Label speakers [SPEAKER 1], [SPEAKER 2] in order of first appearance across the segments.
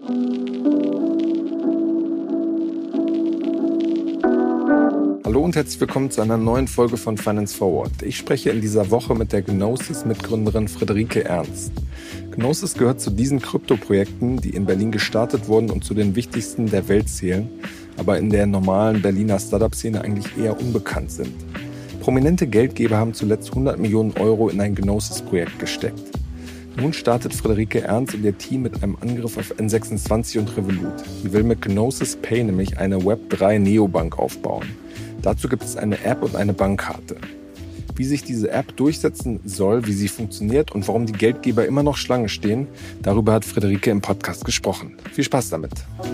[SPEAKER 1] Hallo und herzlich willkommen zu einer neuen Folge von Finance Forward. Ich spreche in dieser Woche mit der Gnosis-Mitgründerin Friederike Ernst. Gnosis gehört zu diesen Krypto-Projekten, die in Berlin gestartet wurden und zu den wichtigsten der Welt zählen, aber in der normalen Berliner Startup-Szene eigentlich eher unbekannt sind. Prominente Geldgeber haben zuletzt 100 Millionen Euro in ein Gnosis-Projekt gesteckt. Nun startet Friederike Ernst und ihr Team mit einem Angriff auf N26 und Revolut. Sie will mit Gnosis Pay nämlich eine Web3-Neobank aufbauen. Dazu gibt es eine App und eine Bankkarte. Wie sich diese App durchsetzen soll, wie sie funktioniert und warum die Geldgeber immer noch Schlange stehen, darüber hat Friederike im Podcast gesprochen. Viel Spaß damit.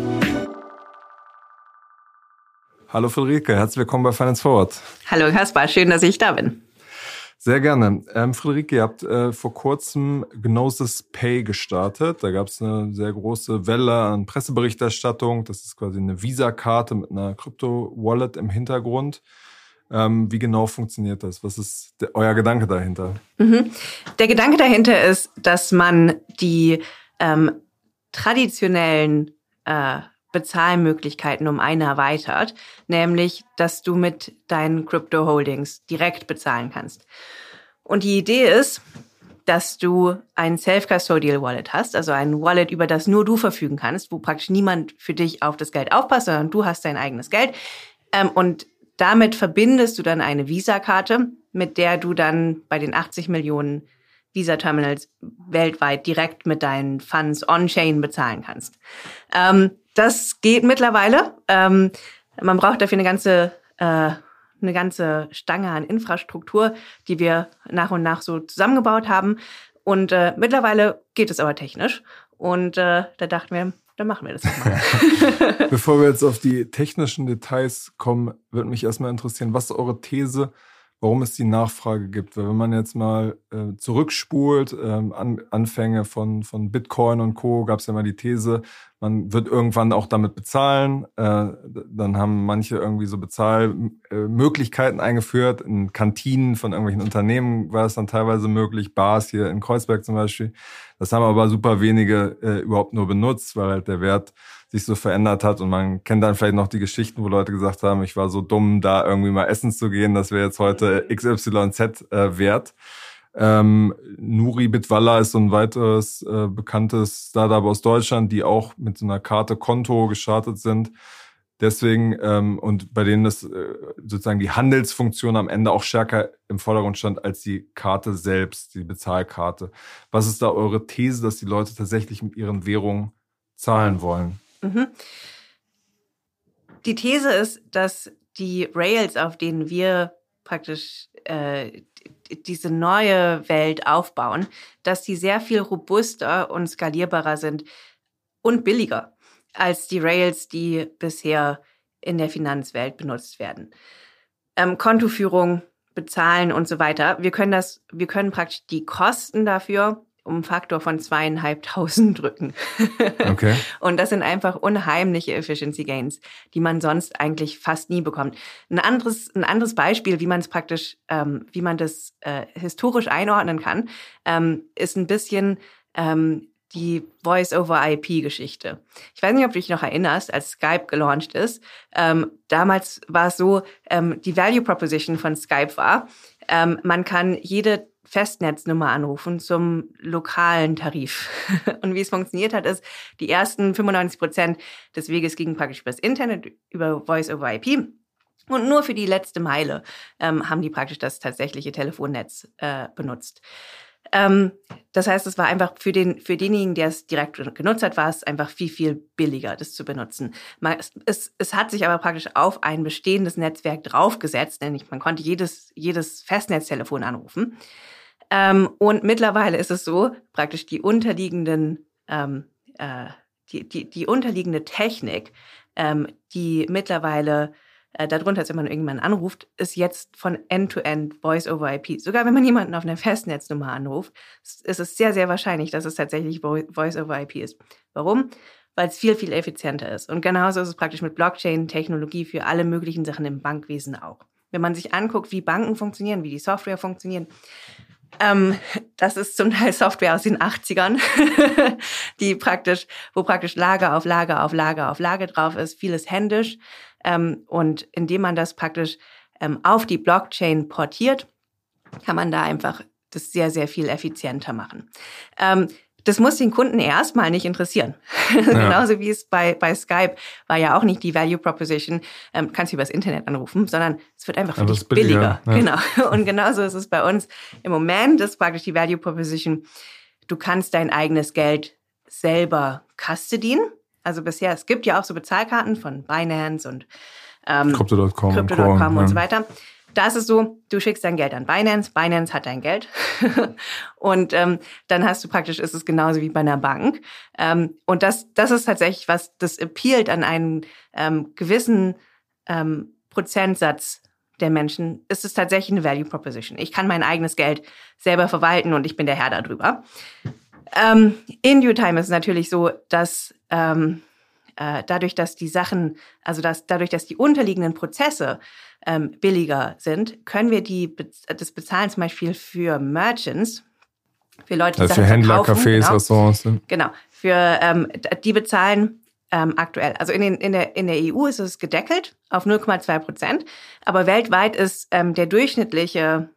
[SPEAKER 1] Hallo Friederike, herzlich willkommen bei Finance Forward.
[SPEAKER 2] Hallo Kaspar, schön, dass ich da bin.
[SPEAKER 1] Sehr gerne. Friederike, ihr habt vor kurzem Gnosis Pay gestartet. Da gab es eine sehr große Welle an Presseberichterstattung. Das ist quasi eine Visa-Karte mit einer Krypto-Wallet im Hintergrund. Wie genau funktioniert das? Was ist euer Gedanke dahinter?
[SPEAKER 2] Der Gedanke dahinter ist, dass man die traditionellen Bezahlmöglichkeiten um eine erweitert, nämlich, dass du mit deinen Crypto-Holdings direkt bezahlen kannst. Und die Idee ist, dass du ein Self-Custodial Wallet hast, also ein Wallet, über das nur du verfügen kannst, wo praktisch niemand für dich auf das Geld aufpasst, sondern du hast dein eigenes Geld. Und damit verbindest du dann eine Visa-Karte, mit der du dann bei den 80 Millionen Visa-Terminals weltweit direkt mit deinen Funds on-chain bezahlen kannst. Das geht mittlerweile. Man braucht dafür eine ganze Stange an Infrastruktur, die wir nach und nach so zusammengebaut haben. Und mittlerweile geht es aber technisch. Und da dachten wir, dann machen wir das mal.
[SPEAKER 1] Bevor wir jetzt auf die technischen Details kommen, würde mich erstmal interessieren, was ist eure These, warum es die Nachfrage gibt? Weil wenn man jetzt mal zurückspult, Anfänge von Bitcoin und Co., gab es ja mal die These, man wird irgendwann auch damit bezahlen. Dann haben manche irgendwie so Bezahlmöglichkeiten eingeführt. In Kantinen von irgendwelchen Unternehmen war es dann teilweise möglich, Bars hier in Kreuzberg zum Beispiel. Das haben aber super wenige überhaupt nur benutzt, weil halt der Wert sich so verändert hat. Und man kennt dann vielleicht noch die Geschichten, wo Leute gesagt haben, ich war so dumm, da irgendwie mal essen zu gehen, das wäre jetzt heute XYZ wert. Nuri Bitwala ist so ein weiteres bekanntes Startup aus Deutschland, die auch mit so einer Karte Konto gestartet sind. Deswegen, und bei denen das sozusagen die Handelsfunktion am Ende auch stärker im Vordergrund stand als die Karte selbst, die Bezahlkarte. Was ist da eure These, dass die Leute tatsächlich mit ihren Währungen zahlen wollen?
[SPEAKER 2] Die These ist, dass die Rails, auf denen wir praktisch diese neue Welt aufbauen, dass die sehr viel robuster und skalierbarer sind und billiger als die Rails, die bisher in der Finanzwelt benutzt werden. Kontoführung, bezahlen und so weiter. Wir können praktisch die Kosten dafür um einen Faktor von 2.500 drücken.
[SPEAKER 1] Okay.
[SPEAKER 2] Und das sind einfach unheimliche Efficiency Gains, die man sonst eigentlich fast nie bekommt. Ein anderes Beispiel, wie man es praktisch, wie man das historisch einordnen kann, ist ein bisschen die Voice-over-IP-Geschichte. Ich weiß nicht, ob du dich noch erinnerst, als Skype gelauncht ist. Damals war es so, die Value Proposition von Skype war, man kann jede Festnetznummer anrufen zum lokalen Tarif. Und wie es funktioniert hat, ist, die ersten 95% des Weges gingen praktisch übers Internet, über Voice-over-IP. Und nur für die letzte Meile haben die praktisch das tatsächliche Telefonnetz benutzt. Das heißt, es war einfach für denjenigen, der es direkt genutzt hat, war es einfach viel, viel billiger, das zu benutzen. Es hat sich aber praktisch auf ein bestehendes Netzwerk draufgesetzt, nämlich man konnte jedes Festnetztelefon anrufen. Und mittlerweile ist es so, praktisch die unterliegende Technik, die mittlerweile darunter, wenn man irgendjemanden anruft, ist jetzt von End-to-End Voice-over-IP. Sogar wenn man jemanden auf einer Festnetznummer anruft, ist es sehr, sehr wahrscheinlich, dass es tatsächlich Voice-over-IP ist. Warum? Weil es viel, viel effizienter ist. Und genauso ist es praktisch mit Blockchain-Technologie für alle möglichen Sachen im Bankwesen auch. Wenn man sich anguckt, wie Banken funktionieren, wie die Software funktionieren, Das ist zum Teil Software aus den 80ern, wo praktisch Lager auf Lager auf Lager auf Lager drauf ist, vieles händisch. Und indem man das praktisch auf die Blockchain portiert, kann man da einfach das sehr, sehr viel effizienter machen. Das muss den Kunden erstmal nicht interessieren. Ja. Genauso wie es bei Skype war ja auch nicht die Value Proposition, kannst du übers Internet anrufen, sondern es wird einfach für dich billiger. Ja. Genau. Und genauso ist es bei uns. Im Moment ist praktisch die Value Proposition, du kannst dein eigenes Geld selber custodien. Also bisher, es gibt ja auch so Bezahlkarten von Binance und
[SPEAKER 1] Crypto.com
[SPEAKER 2] und so weiter. Da ist es so, du schickst dein Geld an Binance, Binance hat dein Geld und dann hast du praktisch, ist es genauso wie bei einer Bank. Und das ist tatsächlich was, das appealt an einen gewissen Prozentsatz der Menschen, ist es tatsächlich eine Value Proposition. Ich kann mein eigenes Geld selber verwalten und ich bin der Herr darüber. In due time ist es natürlich so, dass dadurch, dass die Sachen, also dadurch, dass die unterliegenden Prozesse billiger sind, können wir das bezahlen zum Beispiel für Merchants, für Leute, die
[SPEAKER 1] Sachen verkaufen. Für Händler, Cafés, genau. Restaurants. Ne?
[SPEAKER 2] Genau, die bezahlen aktuell. Also in der EU ist es gedeckelt auf 0,2%, aber weltweit ist die durchschnittlichen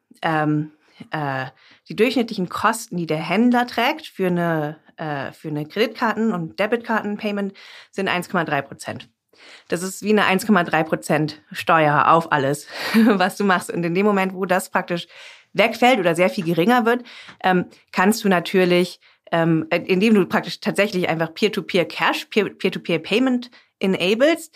[SPEAKER 2] Kosten, die der Händler trägt für eine Kreditkarten- und Debitkarten-Payment sind 1,3%. Das ist wie eine 1,3% Steuer auf alles, was du machst. Und in dem Moment, wo das praktisch wegfällt oder sehr viel geringer wird, kannst du natürlich, indem du praktisch tatsächlich einfach Peer-to-Peer-Cash, Peer-to-Peer-Payment enablest,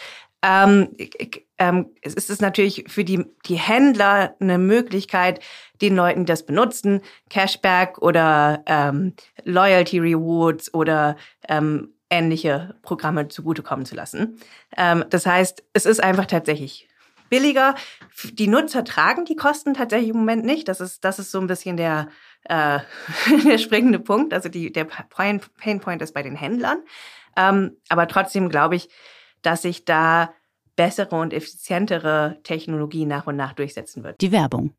[SPEAKER 2] es ist natürlich für die Händler eine Möglichkeit, den Leuten, die das benutzen, Cashback oder Loyalty Rewards oder ähnliche Programme zugutekommen zu lassen. Das heißt, es ist einfach tatsächlich billiger. Die Nutzer tragen die Kosten tatsächlich im Moment nicht. Das ist so ein bisschen der springende Punkt. Also der Painpoint ist bei den Händlern. Aber trotzdem glaube ich, dass sich da bessere und effizientere Technologie nach und nach durchsetzen wird.
[SPEAKER 3] Die Werbung.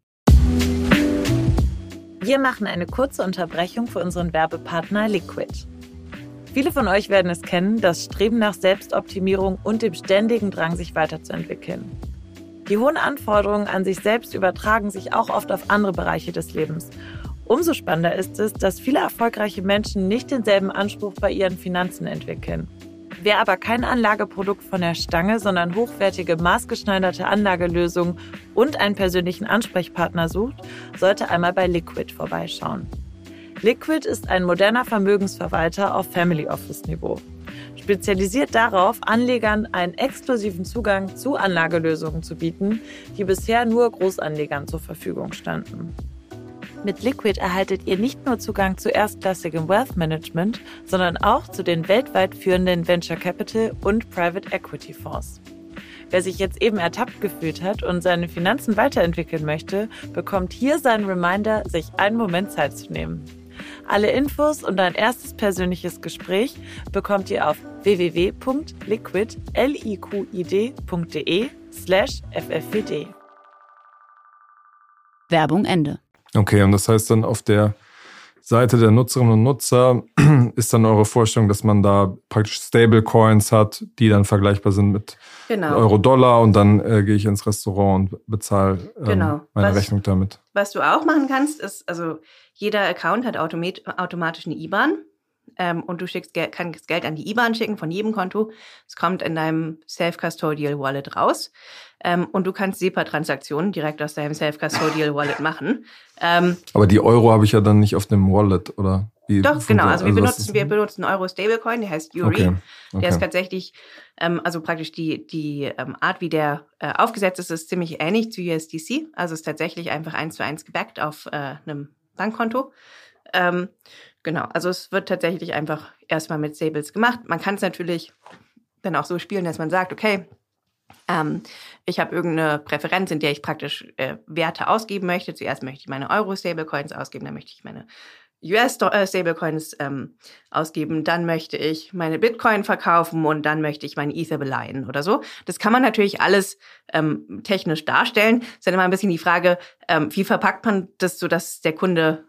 [SPEAKER 4] Wir machen eine kurze Unterbrechung für unseren Werbepartner Liquid. Viele von euch werden es kennen, das Streben nach Selbstoptimierung und dem ständigen Drang, sich weiterzuentwickeln. Die hohen Anforderungen an sich selbst übertragen sich auch oft auf andere Bereiche des Lebens. Umso spannender ist es, dass viele erfolgreiche Menschen nicht denselben Anspruch bei ihren Finanzen entwickeln. Wer aber kein Anlageprodukt von der Stange, sondern hochwertige, maßgeschneiderte Anlagelösungen und einen persönlichen Ansprechpartner sucht, sollte einmal bei Liquid vorbeischauen. Liquid ist ein moderner Vermögensverwalter auf Family Office Niveau. Spezialisiert darauf, Anlegern einen exklusiven Zugang zu Anlagelösungen zu bieten, die bisher nur Großanlegern zur Verfügung standen. Mit Liquid erhaltet ihr nicht nur Zugang zu erstklassigem Wealth Management, sondern auch zu den weltweit führenden Venture Capital und Private Equity Fonds. Wer sich jetzt eben ertappt gefühlt hat und seine Finanzen weiterentwickeln möchte, bekommt hier seinen Reminder, sich einen Moment Zeit zu nehmen. Alle Infos und ein erstes persönliches Gespräch bekommt ihr auf www.liquid.de/ffwd.
[SPEAKER 3] Werbung Ende.
[SPEAKER 1] Okay, und das heißt dann auf der Seite der Nutzerinnen und Nutzer ist dann eure Vorstellung, dass man da praktisch Stablecoins hat, die dann vergleichbar sind mit Euro-Dollar und dann gehe ich ins Restaurant und bezahle meine Rechnung damit.
[SPEAKER 2] Was du auch machen kannst, ist, also jeder Account hat automatisch eine IBAN und du kannst Geld an die IBAN schicken von jedem Konto. Es kommt in deinem Self-Custodial Wallet raus und du kannst SEPA-Transaktionen direkt aus deinem Self-Custodial Wallet machen.
[SPEAKER 1] Aber die Euro habe ich ja dann nicht auf dem Wallet, oder?
[SPEAKER 2] Doch, genau. Also wir benutzen Euro-Stablecoin, der heißt Yuri. Okay. Der ist tatsächlich, also praktisch die Art, wie der aufgesetzt ist ziemlich ähnlich zu USDC. Also ist tatsächlich einfach 1:1 gebackt auf einem Bankkonto. Genau, also es wird tatsächlich einfach erstmal mit Stables gemacht. Man kann es natürlich dann auch so spielen, dass man sagt, okay, ich habe irgendeine Präferenz, in der ich praktisch Werte ausgeben möchte. Zuerst möchte ich meine Euro-Stablecoins ausgeben, dann möchte ich meine US-Stablecoins ausgeben, dann möchte ich meine Bitcoin verkaufen und dann möchte ich meine Ether beleihen oder so. Das kann man natürlich alles technisch darstellen. Es ist dann immer ein bisschen die Frage, wie verpackt man das, so dass der Kunde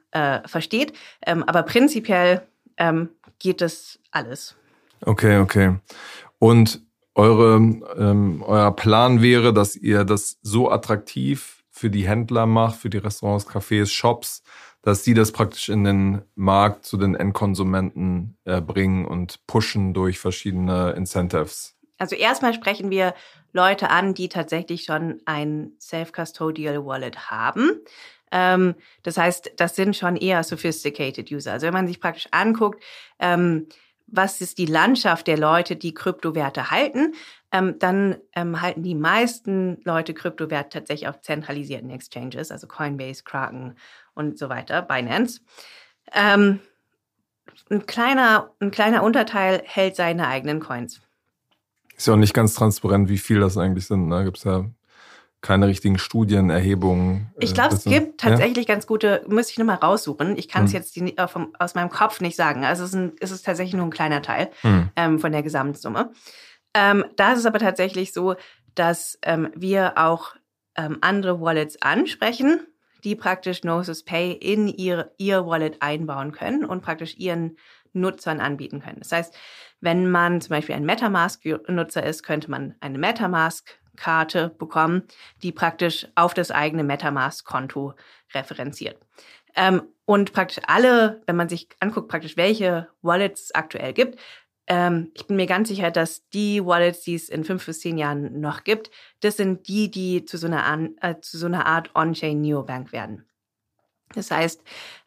[SPEAKER 2] versteht. Aber prinzipiell geht das alles.
[SPEAKER 1] Okay. Und euer Plan wäre, dass ihr das so attraktiv für die Händler macht, für die Restaurants, Cafés, Shops, dass sie das praktisch in den Markt zu den Endkonsumenten bringen und pushen durch verschiedene Incentives.
[SPEAKER 2] Also erstmal sprechen wir Leute an, die tatsächlich schon ein Self-Custodial Wallet haben. Das heißt, das sind schon eher sophisticated User. Also wenn man sich praktisch anguckt, was ist die Landschaft der Leute, die Kryptowerte halten, dann halten die meisten Leute Kryptowerte tatsächlich auf zentralisierten Exchanges, also Coinbase, Kraken und so weiter, Binance. Ein kleiner Unterteil hält seine eigenen Coins.
[SPEAKER 1] Ist ja auch nicht ganz transparent, wie viel das eigentlich sind. Da gibt es ja keine richtigen Studien, Erhebungen.
[SPEAKER 2] Ich glaube, es gibt tatsächlich ganz gute, müsste ich nochmal raussuchen. Ich kann es jetzt aus meinem Kopf nicht sagen. Also es ist tatsächlich nur ein kleiner Teil von der Gesamtsumme. Da ist es aber tatsächlich so, dass wir auch andere Wallets ansprechen, die praktisch Gnosis Pay in ihr Wallet einbauen können und praktisch ihren Nutzern anbieten können. Das heißt, wenn man zum Beispiel ein MetaMask-Nutzer ist, könnte man eine MetaMask-Karte bekommen, die praktisch auf das eigene MetaMask-Konto referenziert. Und praktisch wenn man sich anguckt, praktisch welche Wallets es aktuell gibt, ich bin mir ganz sicher, dass die Wallets, die es in 5 bis 10 Jahren noch gibt, das sind die zu so einer Art On-Chain Neobank werden. Das heißt,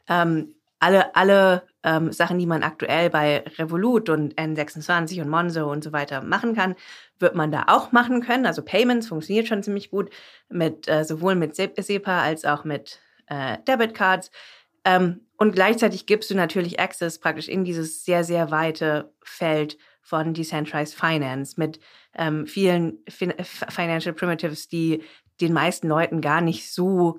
[SPEAKER 2] alle Sachen, die man aktuell bei Revolut und N26 und Monzo und so weiter machen kann, wird man da auch machen können. Also Payments funktioniert schon ziemlich gut sowohl mit SEPA als auch mit Debitcards. Und gleichzeitig gibst du natürlich Access praktisch in dieses sehr, sehr weite Feld von Decentralized Finance mit vielen Financial Primitives, die den meisten Leuten gar nicht so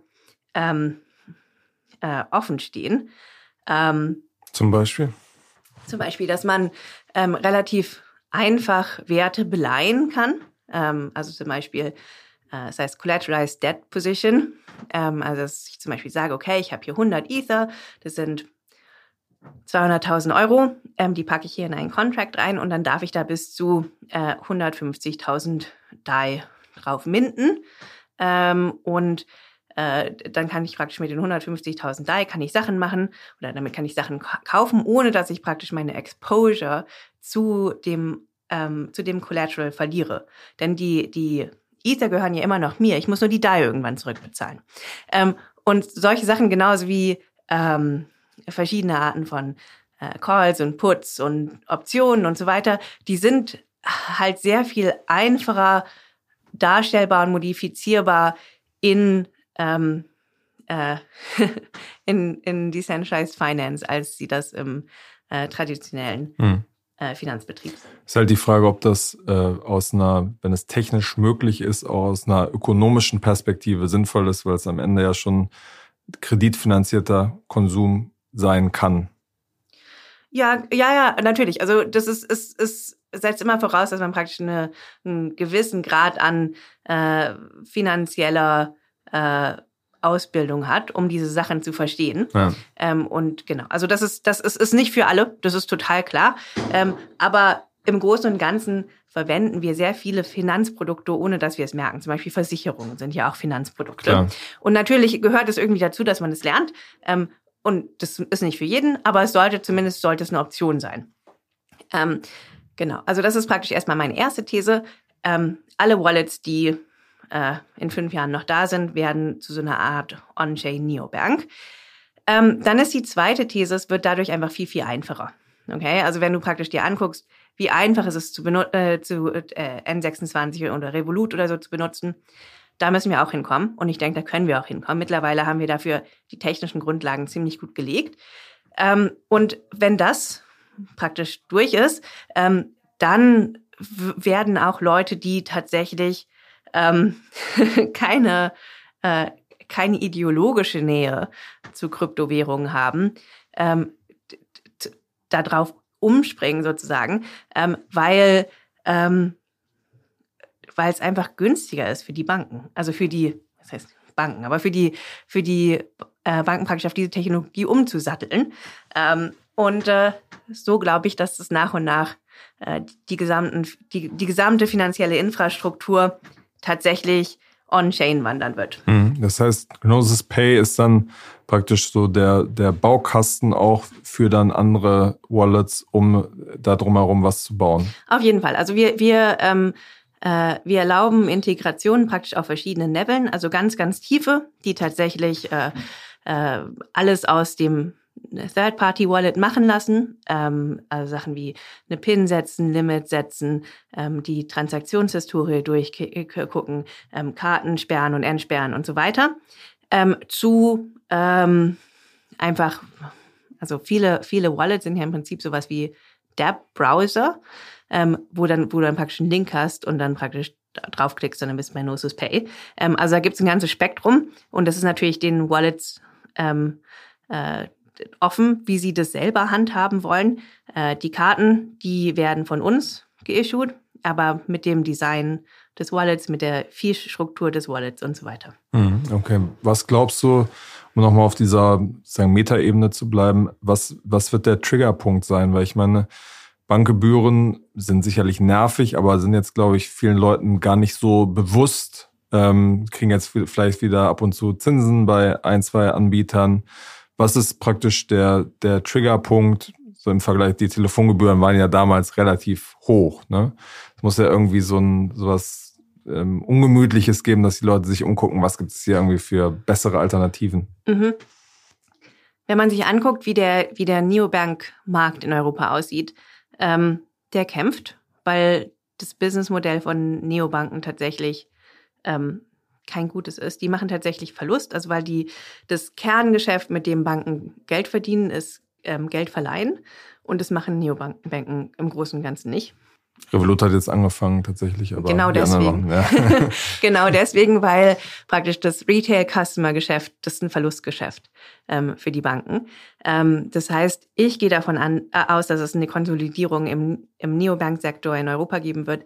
[SPEAKER 2] offen stehen.
[SPEAKER 1] Zum Beispiel?
[SPEAKER 2] Zum Beispiel, dass man relativ einfach Werte beleihen kann. Also zum Beispiel, das heißt Collateralized Debt Position. Also dass ich zum Beispiel sage, okay, ich habe hier 100 Ether, das sind 200.000 Euro, die packe ich hier in einen Contract rein und dann darf ich da bis zu 150.000 DAI drauf minten. Und dann kann ich praktisch mit den 150.000 DAI kann ich Sachen machen oder damit kann ich Sachen kaufen, ohne dass ich praktisch meine Exposure zu dem Collateral verliere. Denn die Ether gehören ja immer noch mir. Ich muss nur die DAI irgendwann zurückbezahlen. Und solche Sachen genauso wie verschiedene Arten von Calls und Puts und Optionen und so weiter, die sind halt sehr viel einfacher darstellbar und modifizierbar in Decentralized Finance, als sie das im traditionellen Finanzbetrieb sind.
[SPEAKER 1] Ist halt die Frage, ob das wenn es technisch möglich ist, auch aus einer ökonomischen Perspektive sinnvoll ist, weil es am Ende ja schon kreditfinanzierter Konsum sein kann.
[SPEAKER 2] Ja, natürlich. Also das setzt immer voraus, dass man praktisch einen gewissen Grad an finanzieller Ausbildung hat, um diese Sachen zu verstehen. Ja. Und genau, also das ist nicht für alle, das ist total klar. Aber im Großen und Ganzen verwenden wir sehr viele Finanzprodukte, ohne dass wir es merken. Zum Beispiel Versicherungen sind ja auch Finanzprodukte. Klar. Und natürlich gehört es irgendwie dazu, dass man es lernt. Und das ist nicht für jeden, aber es sollte eine Option sein. Genau, also das ist praktisch erstmal meine erste These. Alle Wallets, die in 5 Jahren noch da sind, werden zu so einer Art On-Chain Neobank. Dann ist die zweite These, es wird dadurch einfach viel, viel einfacher. Okay, also wenn du praktisch dir anguckst, wie einfach ist es zu N26 oder Revolut oder so zu benutzen, da müssen wir auch hinkommen. Und ich denke, da können wir auch hinkommen. Mittlerweile haben wir dafür die technischen Grundlagen ziemlich gut gelegt. Und wenn das praktisch durch ist, dann werden auch Leute, die tatsächlich keine ideologische Nähe zu Kryptowährungen haben, darauf umspringen sozusagen, weil es einfach günstiger ist für die Banken. Also für die, Banken. Aber für die Banken praktisch auf diese Technologie umzusatteln. So glaube ich, dass es nach und nach die gesamte finanzielle Infrastruktur tatsächlich on-chain wandern wird.
[SPEAKER 1] Das heißt, Gnosis Pay ist dann praktisch so der Baukasten auch für dann andere Wallets, um da drumherum was zu bauen.
[SPEAKER 2] Auf jeden Fall. Also wir erlauben Integrationen praktisch auf verschiedenen Leveln, also ganz, ganz tiefe, die tatsächlich alles aus dem Third-Party-Wallet machen lassen, also Sachen wie eine PIN setzen, Limit setzen, die Transaktionshistorie durchgucken, Karten sperren und entsperren und so weiter, zu einfach, also viele Wallets sind ja im Prinzip sowas wie Deb-Browser, wo dann praktisch einen Link hast und dann praktisch draufklickst und dann bist du bei Gnosis Pay. Also da gibt es ein ganzes Spektrum und das ist natürlich den Wallets offen, wie sie das selber handhaben wollen. Die Karten, die werden von uns geissued, aber mit dem Design des Wallets, mit der Fee-Struktur des Wallets und so weiter.
[SPEAKER 1] Okay. Was glaubst du, um nochmal auf dieser Meta-Ebene zu bleiben, was wird der Triggerpunkt sein? Weil ich meine, Bankgebühren sind sicherlich nervig, aber sind jetzt, glaube ich, vielen Leuten gar nicht so bewusst. Kriegen jetzt vielleicht wieder ab und zu Zinsen bei 1, 2 Anbietern. Was ist praktisch der Triggerpunkt? So im Vergleich, die Telefongebühren waren ja damals relativ hoch. Ne? Es muss ja irgendwie sowas Ungemütliches geben, dass die Leute sich umgucken, was gibt es hier irgendwie für bessere Alternativen.
[SPEAKER 2] Wenn man sich anguckt, wie der Neobank-Markt in Europa aussieht, der kämpft, weil das Businessmodell von Neobanken tatsächlich kein gutes ist. Die machen tatsächlich Verlust, also weil das Kerngeschäft, mit dem Banken Geld verdienen, ist Geld verleihen und das machen Neobanken im Großen und Ganzen nicht.
[SPEAKER 1] Revolut hat jetzt angefangen tatsächlich, aber
[SPEAKER 2] genau deswegen. Genau deswegen, weil praktisch das Retail-Customer-Geschäft, das ist ein Verlustgeschäft für die Banken. Das heißt, ich gehe davon aus, dass es eine Konsolidierung im Neobank-Sektor in Europa geben wird.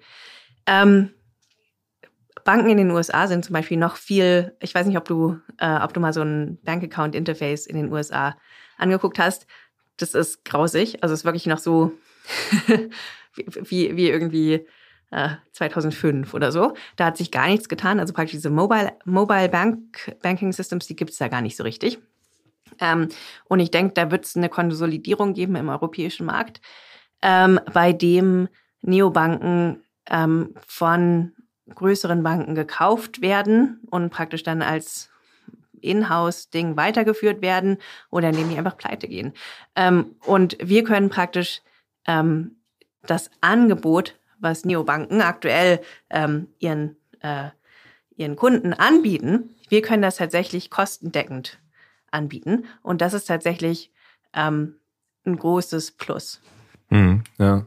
[SPEAKER 2] Banken in den USA sind zum Beispiel noch viel, ich weiß nicht, ob du mal so ein Bank-Account-Interface in den USA angeguckt hast. Das ist grausig. Also es ist wirklich noch so wie irgendwie 2005 oder so. Da hat sich gar nichts getan. Also praktisch diese Mobile Banking Systems, die gibt es da gar nicht so richtig. Und ich denke, da wird es eine Konsolidierung geben im europäischen Markt, bei dem Neobanken von größeren Banken gekauft werden und praktisch dann als Inhouse-Ding weitergeführt werden oder indem die einfach pleite gehen. Und wir können praktisch das Angebot, was Neobanken aktuell ihren Kunden anbieten, wir können das tatsächlich kostendeckend anbieten. Und das ist tatsächlich ein großes Plus.
[SPEAKER 1] Ja.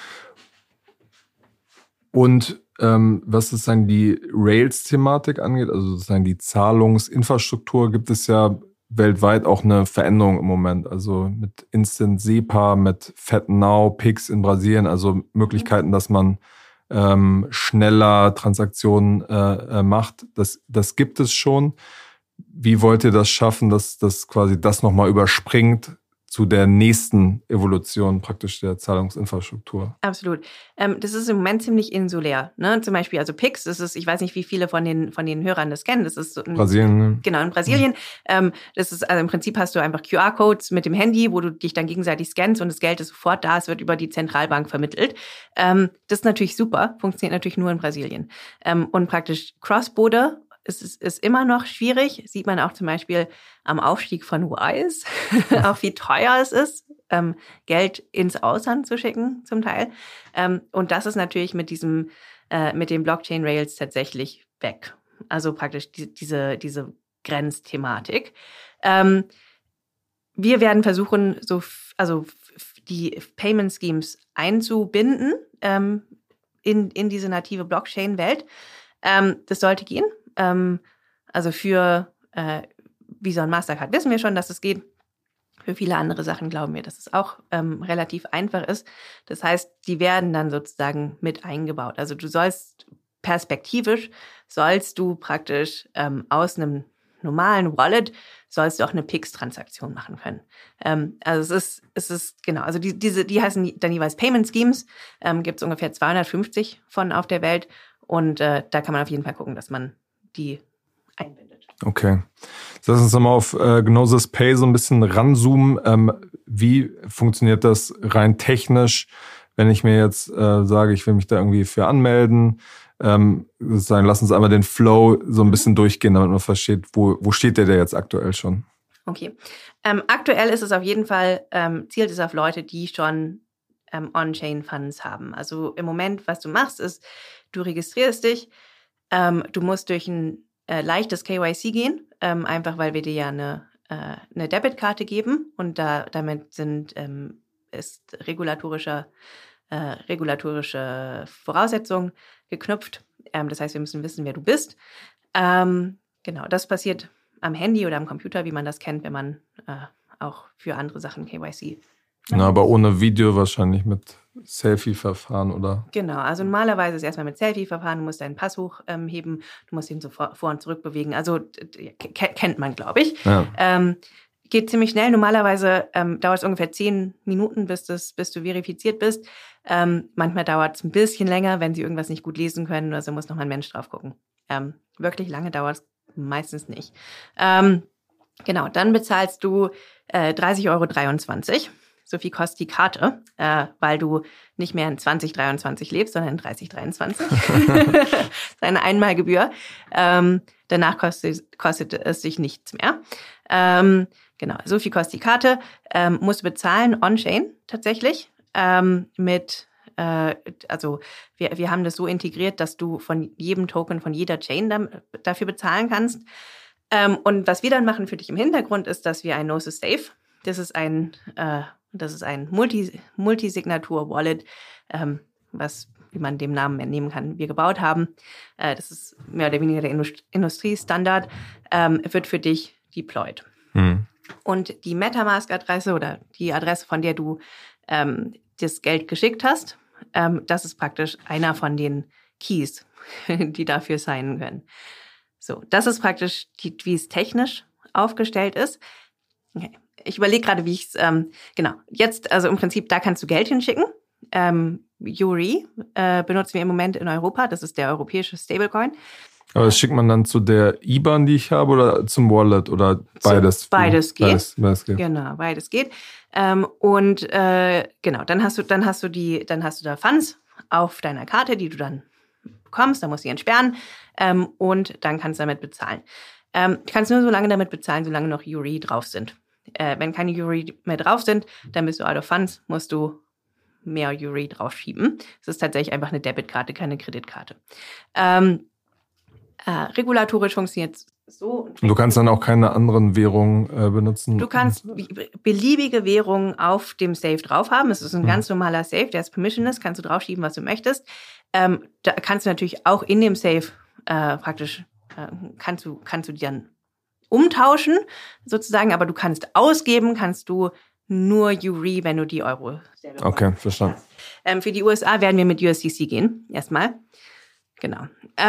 [SPEAKER 1] Und was sozusagen die Rails-Thematik angeht, also sozusagen die Zahlungsinfrastruktur, gibt es ja weltweit auch eine Veränderung im Moment. Also mit Instant SEPA, mit FedNow, Pix in Brasilien, also Möglichkeiten, dass man schneller Transaktionen macht. Das gibt es schon. Wie wollt ihr das schaffen, dass das quasi das nochmal überspringt zu der nächsten Evolution praktisch der Zahlungsinfrastruktur?
[SPEAKER 2] Absolut. Das ist im Moment ziemlich insulär. Ne? Zum Beispiel, also Pix, das ist, ich weiß nicht, wie viele von den Hörern das kennen. Das ist so
[SPEAKER 1] Brasilien. Ne?
[SPEAKER 2] Genau, in Brasilien. Das ist, also im Prinzip hast du einfach QR-Codes mit dem Handy, wo du dich dann gegenseitig scannst und das Geld ist sofort da. Es wird über die Zentralbank vermittelt. Das ist natürlich super, funktioniert natürlich nur in Brasilien. Und praktisch Cross-Border ist immer noch schwierig. Sieht man auch zum Beispiel am Aufstieg von Wise, auch wie teuer es ist, Geld ins Ausland zu schicken zum Teil. Und das ist natürlich mit den Blockchain-Rails tatsächlich weg. Also praktisch diese Grenzthematik. Wir werden versuchen, die Payment Schemes einzubinden in diese native Blockchain-Welt. Das sollte gehen. Also für Visa und Mastercard wissen wir schon, dass es geht. Für viele andere Sachen glauben wir, dass es auch relativ einfach ist. Das heißt, die werden dann sozusagen mit eingebaut. Also du sollst perspektivisch sollst du praktisch aus einem normalen Wallet sollst du auch eine PIX-Transaktion machen können. Also es ist genau, also die heißen dann jeweils Payment Schemes, gibt es ungefähr 250 von auf der Welt und da kann man auf jeden Fall gucken, dass man die einbindet.
[SPEAKER 1] Okay. Lass uns nochmal auf Gnosis Pay so ein bisschen ranzoomen. Wie funktioniert das rein technisch, wenn ich mir jetzt sage, ich will mich da irgendwie für anmelden? Sozusagen, lass uns einmal den Flow so ein bisschen durchgehen, damit man versteht, wo steht der jetzt aktuell schon?
[SPEAKER 2] Okay. Aktuell ist es auf jeden Fall, zielt es auf Leute, die schon On-Chain-Funds haben. Also im Moment, was du machst, ist, du registrierst dich, du musst durch ein leichtes KYC gehen, einfach weil wir dir ja eine Debitkarte geben und damit ist regulatorische Voraussetzungen geknüpft. Das heißt, wir müssen wissen, wer du bist. Genau, das passiert am Handy oder am Computer, wie man das kennt, wenn man auch für andere Sachen KYC.
[SPEAKER 1] Na, aber ohne Video wahrscheinlich mit Selfie-Verfahren, oder?
[SPEAKER 2] Genau, also normalerweise ist erstmal mit Selfie-Verfahren, du musst deinen Pass hochheben, du musst ihn so vor und zurück bewegen. Also kennt man, glaube ich. Ja. Geht ziemlich schnell. Normalerweise dauert es ungefähr 10 Minuten, bis du verifiziert bist. Manchmal dauert es ein bisschen länger, wenn sie irgendwas nicht gut lesen können. Also muss nochmal ein Mensch drauf gucken. Wirklich lange dauert es meistens nicht. Genau, dann bezahlst du 30,23 €. So viel kostet die Karte, weil du nicht mehr in 2023 lebst, sondern in 3023. Das ist eine Einmalgebühr. Danach kostet es sich nichts mehr. Genau, so viel kostet die Karte. Musst du bezahlen on-chain tatsächlich. Also wir haben das so integriert, dass du von jedem Token, von jeder Chain dafür bezahlen kannst. Und was wir dann machen für dich im Hintergrund ist, dass wir ein Gnosis Safe, das ist ein Multisignatur-Wallet, was, wie man dem Namen entnehmen kann, wir gebaut haben. Das ist mehr oder weniger der Industriestandard, wird für dich deployed. Und die MetaMask-Adresse oder die Adresse, von der du das Geld geschickt hast, das ist praktisch einer von den Keys, die dafür signen können. So, das ist praktisch, wie es technisch aufgestellt ist. Okay. Ich überlege gerade, wie ich es, genau, jetzt, also im Prinzip, da kannst du Geld hinschicken. Yuri benutzen wir im Moment in Europa, das ist der europäische Stablecoin.
[SPEAKER 1] Aber das schickt man dann zu der IBAN, die ich habe, oder zum Wallet oder beides?
[SPEAKER 2] Beides geht.
[SPEAKER 1] Beides geht.
[SPEAKER 2] Genau, beides geht. Genau, dann hast du da Funds auf deiner Karte, die du dann bekommst, dann musst du die entsperren und dann kannst du damit bezahlen. Du kannst nur so lange damit bezahlen, solange noch Yuri drauf sind. Wenn keine Yuri mehr drauf sind, dann bist du out of funds, musst du mehr Yuri draufschieben. Es ist tatsächlich einfach eine Debitkarte, keine Kreditkarte. Regulatorisch funktioniert es so.
[SPEAKER 1] Du kannst dann auch keine anderen Währungen benutzen?
[SPEAKER 2] Du kannst beliebige Währungen auf dem Safe drauf haben. Es ist ein ganz normaler Safe, der ist permissionless, kannst du draufschieben, was du möchtest. Da kannst du natürlich auch in dem Safe praktisch, kannst du die dann umtauschen, sozusagen, aber du kannst ausgeben, kannst du nur Yuri, wenn du die Euro selber
[SPEAKER 1] Okay, verstanden.
[SPEAKER 2] Für die USA werden wir mit USDC gehen, erstmal. Genau.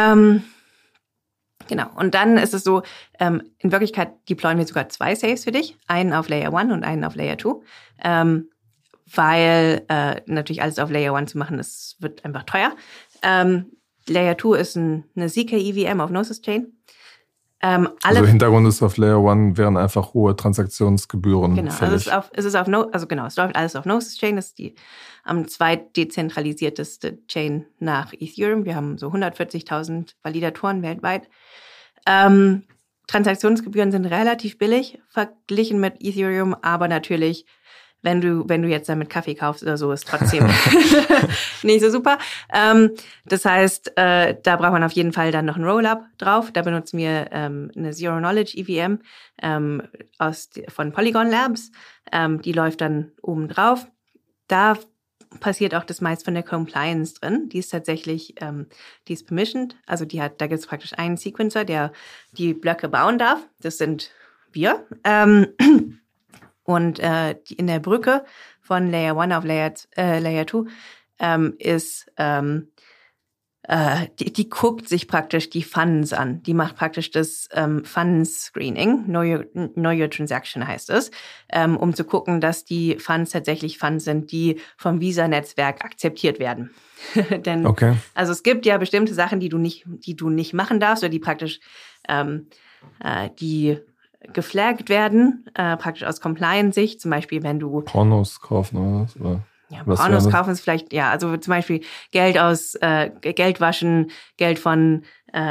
[SPEAKER 2] Genau, und dann ist es so, in Wirklichkeit deployen wir sogar 2 Safes für dich, einen auf Layer 1 und einen auf Layer 2, weil natürlich alles auf Layer 1 zu machen, das wird einfach teuer. Layer 2 ist eine ZK-EVM auf Gnosis Chain.
[SPEAKER 1] Also Hintergrund ist, auf Layer 1 wären einfach hohe Transaktionsgebühren
[SPEAKER 2] genau,
[SPEAKER 1] fällig.
[SPEAKER 2] Es läuft alles auf Gnosis Chain, das ist die am zweitdezentralisierteste Chain nach Ethereum. Wir haben so 140.000 Validatoren weltweit. Transaktionsgebühren sind relativ billig verglichen mit Ethereum, aber natürlich, wenn du jetzt damit Kaffee kaufst oder so, ist trotzdem nicht so super. Das heißt, da braucht man auf jeden Fall dann noch ein Rollup drauf. Da benutzen wir eine Zero-Knowledge-EVM von Polygon Labs. Die läuft dann oben drauf. Da passiert auch das meiste von der Compliance drin. Die ist tatsächlich, die ist permissioned. Also da gibt es praktisch einen Sequencer, der die Blöcke bauen darf. Das sind wir. Und in der Brücke von Layer 1 auf Layer 2 ist die guckt sich praktisch die Funds an. Die macht praktisch das Funds Screening, Know Your Transaction heißt es, um zu gucken, dass die Funds tatsächlich Funds sind, die vom Visa-Netzwerk akzeptiert werden. Denn also es gibt ja bestimmte Sachen, die du nicht machen darfst oder die praktisch die geflaggt werden, praktisch aus Compliance-Sicht. Zum Beispiel, wenn du
[SPEAKER 1] Pornos kaufen oder was? Oder?
[SPEAKER 2] Ja, Pornos kaufen ist vielleicht, ja, also zum Beispiel Geld waschen, Geld von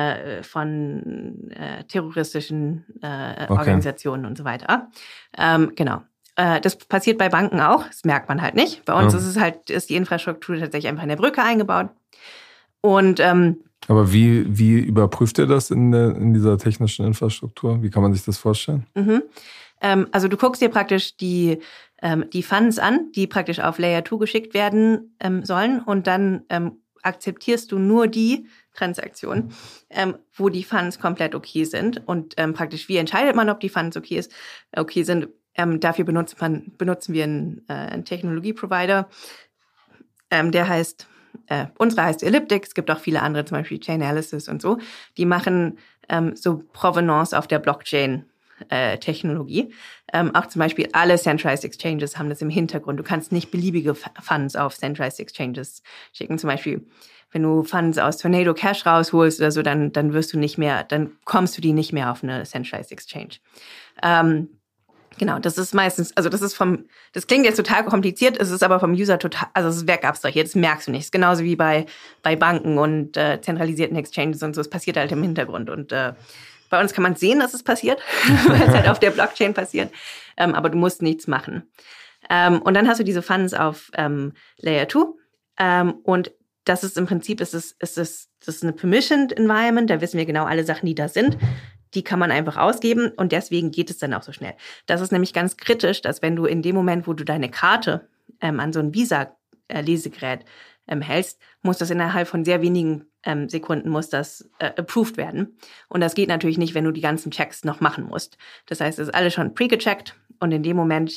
[SPEAKER 2] terroristischen Organisationen und so weiter. Genau. Das passiert bei Banken auch, das merkt man halt nicht. Bei uns ist die Infrastruktur tatsächlich einfach in der Brücke eingebaut. Und
[SPEAKER 1] aber wie überprüft ihr das in dieser technischen Infrastruktur? Wie kann man sich das vorstellen?
[SPEAKER 2] Also du guckst dir praktisch die Funds an, die praktisch auf Layer 2 geschickt werden sollen, und dann akzeptierst du nur die Transaktionen, wo die Funds komplett okay sind. Und praktisch, wie entscheidet man, ob die Funds okay sind? Dafür benutzen wir einen Technologie-Provider, der heißt, unsere heißt Elliptic, es gibt auch viele andere, zum Beispiel Chainalysis und so. Die machen so Provenance auf der Blockchain Technologie. Auch zum Beispiel alle Centralized Exchanges haben das im Hintergrund. Du kannst nicht beliebige Funds auf Centralized Exchanges schicken. Zum Beispiel, wenn du Funds aus Tornado Cash rausholst oder so, dann kommst du die nicht mehr auf eine Centralized Exchange. Genau, das ist meistens, also das klingt jetzt total kompliziert, es ist aber vom User total, also es ist wegabstrahiert, das merkst du nicht. Es ist genauso wie bei Banken und zentralisierten Exchanges und so, es passiert halt im Hintergrund. Und bei uns kann man sehen, dass es passiert, weil es halt auf der Blockchain passiert, aber du musst nichts machen. Und dann hast du diese Funds auf Layer 2 und das ist im Prinzip, das ist eine Permissioned Environment, da wissen wir genau alle Sachen, die da sind. Die kann man einfach ausgeben und deswegen geht es dann auch so schnell. Das ist nämlich ganz kritisch, dass wenn du in dem Moment, wo du deine Karte an so ein Visa-Lesegerät hältst, muss das innerhalb von sehr wenigen Sekunden muss das approved werden. Und das geht natürlich nicht, wenn du die ganzen Checks noch machen musst. Das heißt, es ist alles schon pre-gecheckt und in dem Moment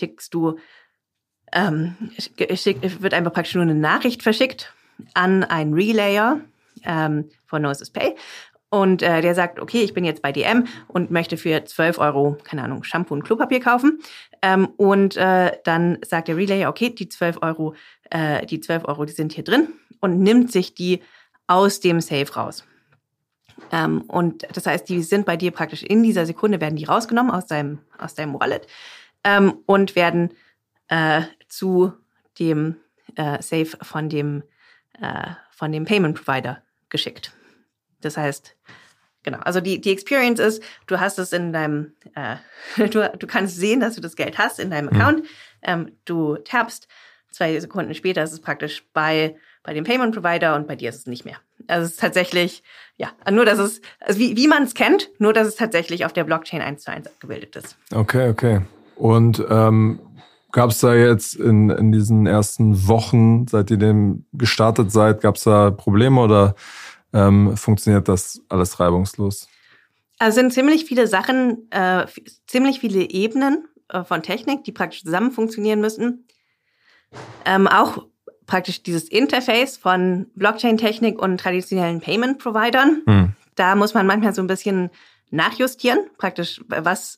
[SPEAKER 2] wird einfach praktisch nur eine Nachricht verschickt an einen Relayer von Gnosis Pay. Und der sagt, okay, ich bin jetzt bei DM und möchte für 12 €, keine Ahnung, Shampoo und Klopapier kaufen. Und dann sagt der Relay, okay, die 12 €, die sind hier drin und nimmt sich die aus dem Safe raus. Und das heißt, die sind bei dir praktisch in dieser Sekunde, werden die rausgenommen aus deinem Wallet und werden zu dem Safe von dem Payment Provider geschickt. Das heißt, genau, also die Experience ist, du hast es in deinem, du kannst sehen, dass du das Geld hast in deinem Account. Du tappst, 2 Sekunden später ist es praktisch bei dem Payment Provider und bei dir ist es nicht mehr. Also es ist tatsächlich, ja, nur dass es, also wie man es kennt, nur dass es tatsächlich auf der Blockchain 1:1 abgebildet ist.
[SPEAKER 1] Okay. Und gab es da jetzt in diesen ersten Wochen, seit ihr dem gestartet seid, gab es da Probleme oder funktioniert das alles reibungslos?
[SPEAKER 2] Also sind ziemlich viele Sachen, ziemlich viele Ebenen von Technik, die praktisch zusammen funktionieren müssen. Auch praktisch dieses Interface von Blockchain-Technik und traditionellen Payment-Providern. Da muss man manchmal so ein bisschen nachjustieren, praktisch was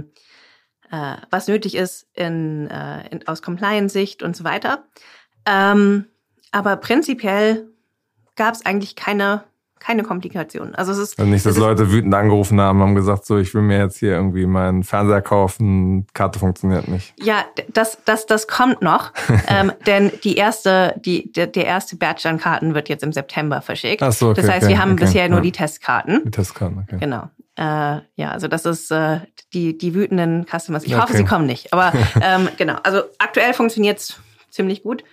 [SPEAKER 2] nötig ist aus Compliance-Sicht und so weiter. Aber prinzipiell gab es eigentlich keine Komplikationen. Also es ist
[SPEAKER 1] nicht, dass Leute wütend angerufen haben gesagt, so, ich will mir jetzt hier irgendwie meinen Fernseher kaufen, Karte funktioniert nicht.
[SPEAKER 2] Ja, das kommt noch, denn der erste Batch an Karten wird jetzt im September verschickt.
[SPEAKER 1] Ach so, okay,
[SPEAKER 2] das heißt, wir haben bisher nur die Testkarten.
[SPEAKER 1] Die Testkarten, okay.
[SPEAKER 2] Genau. Ja, also das ist die wütenden Customers. Ich hoffe, sie kommen nicht. Aber genau, also aktuell funktioniert's ziemlich gut.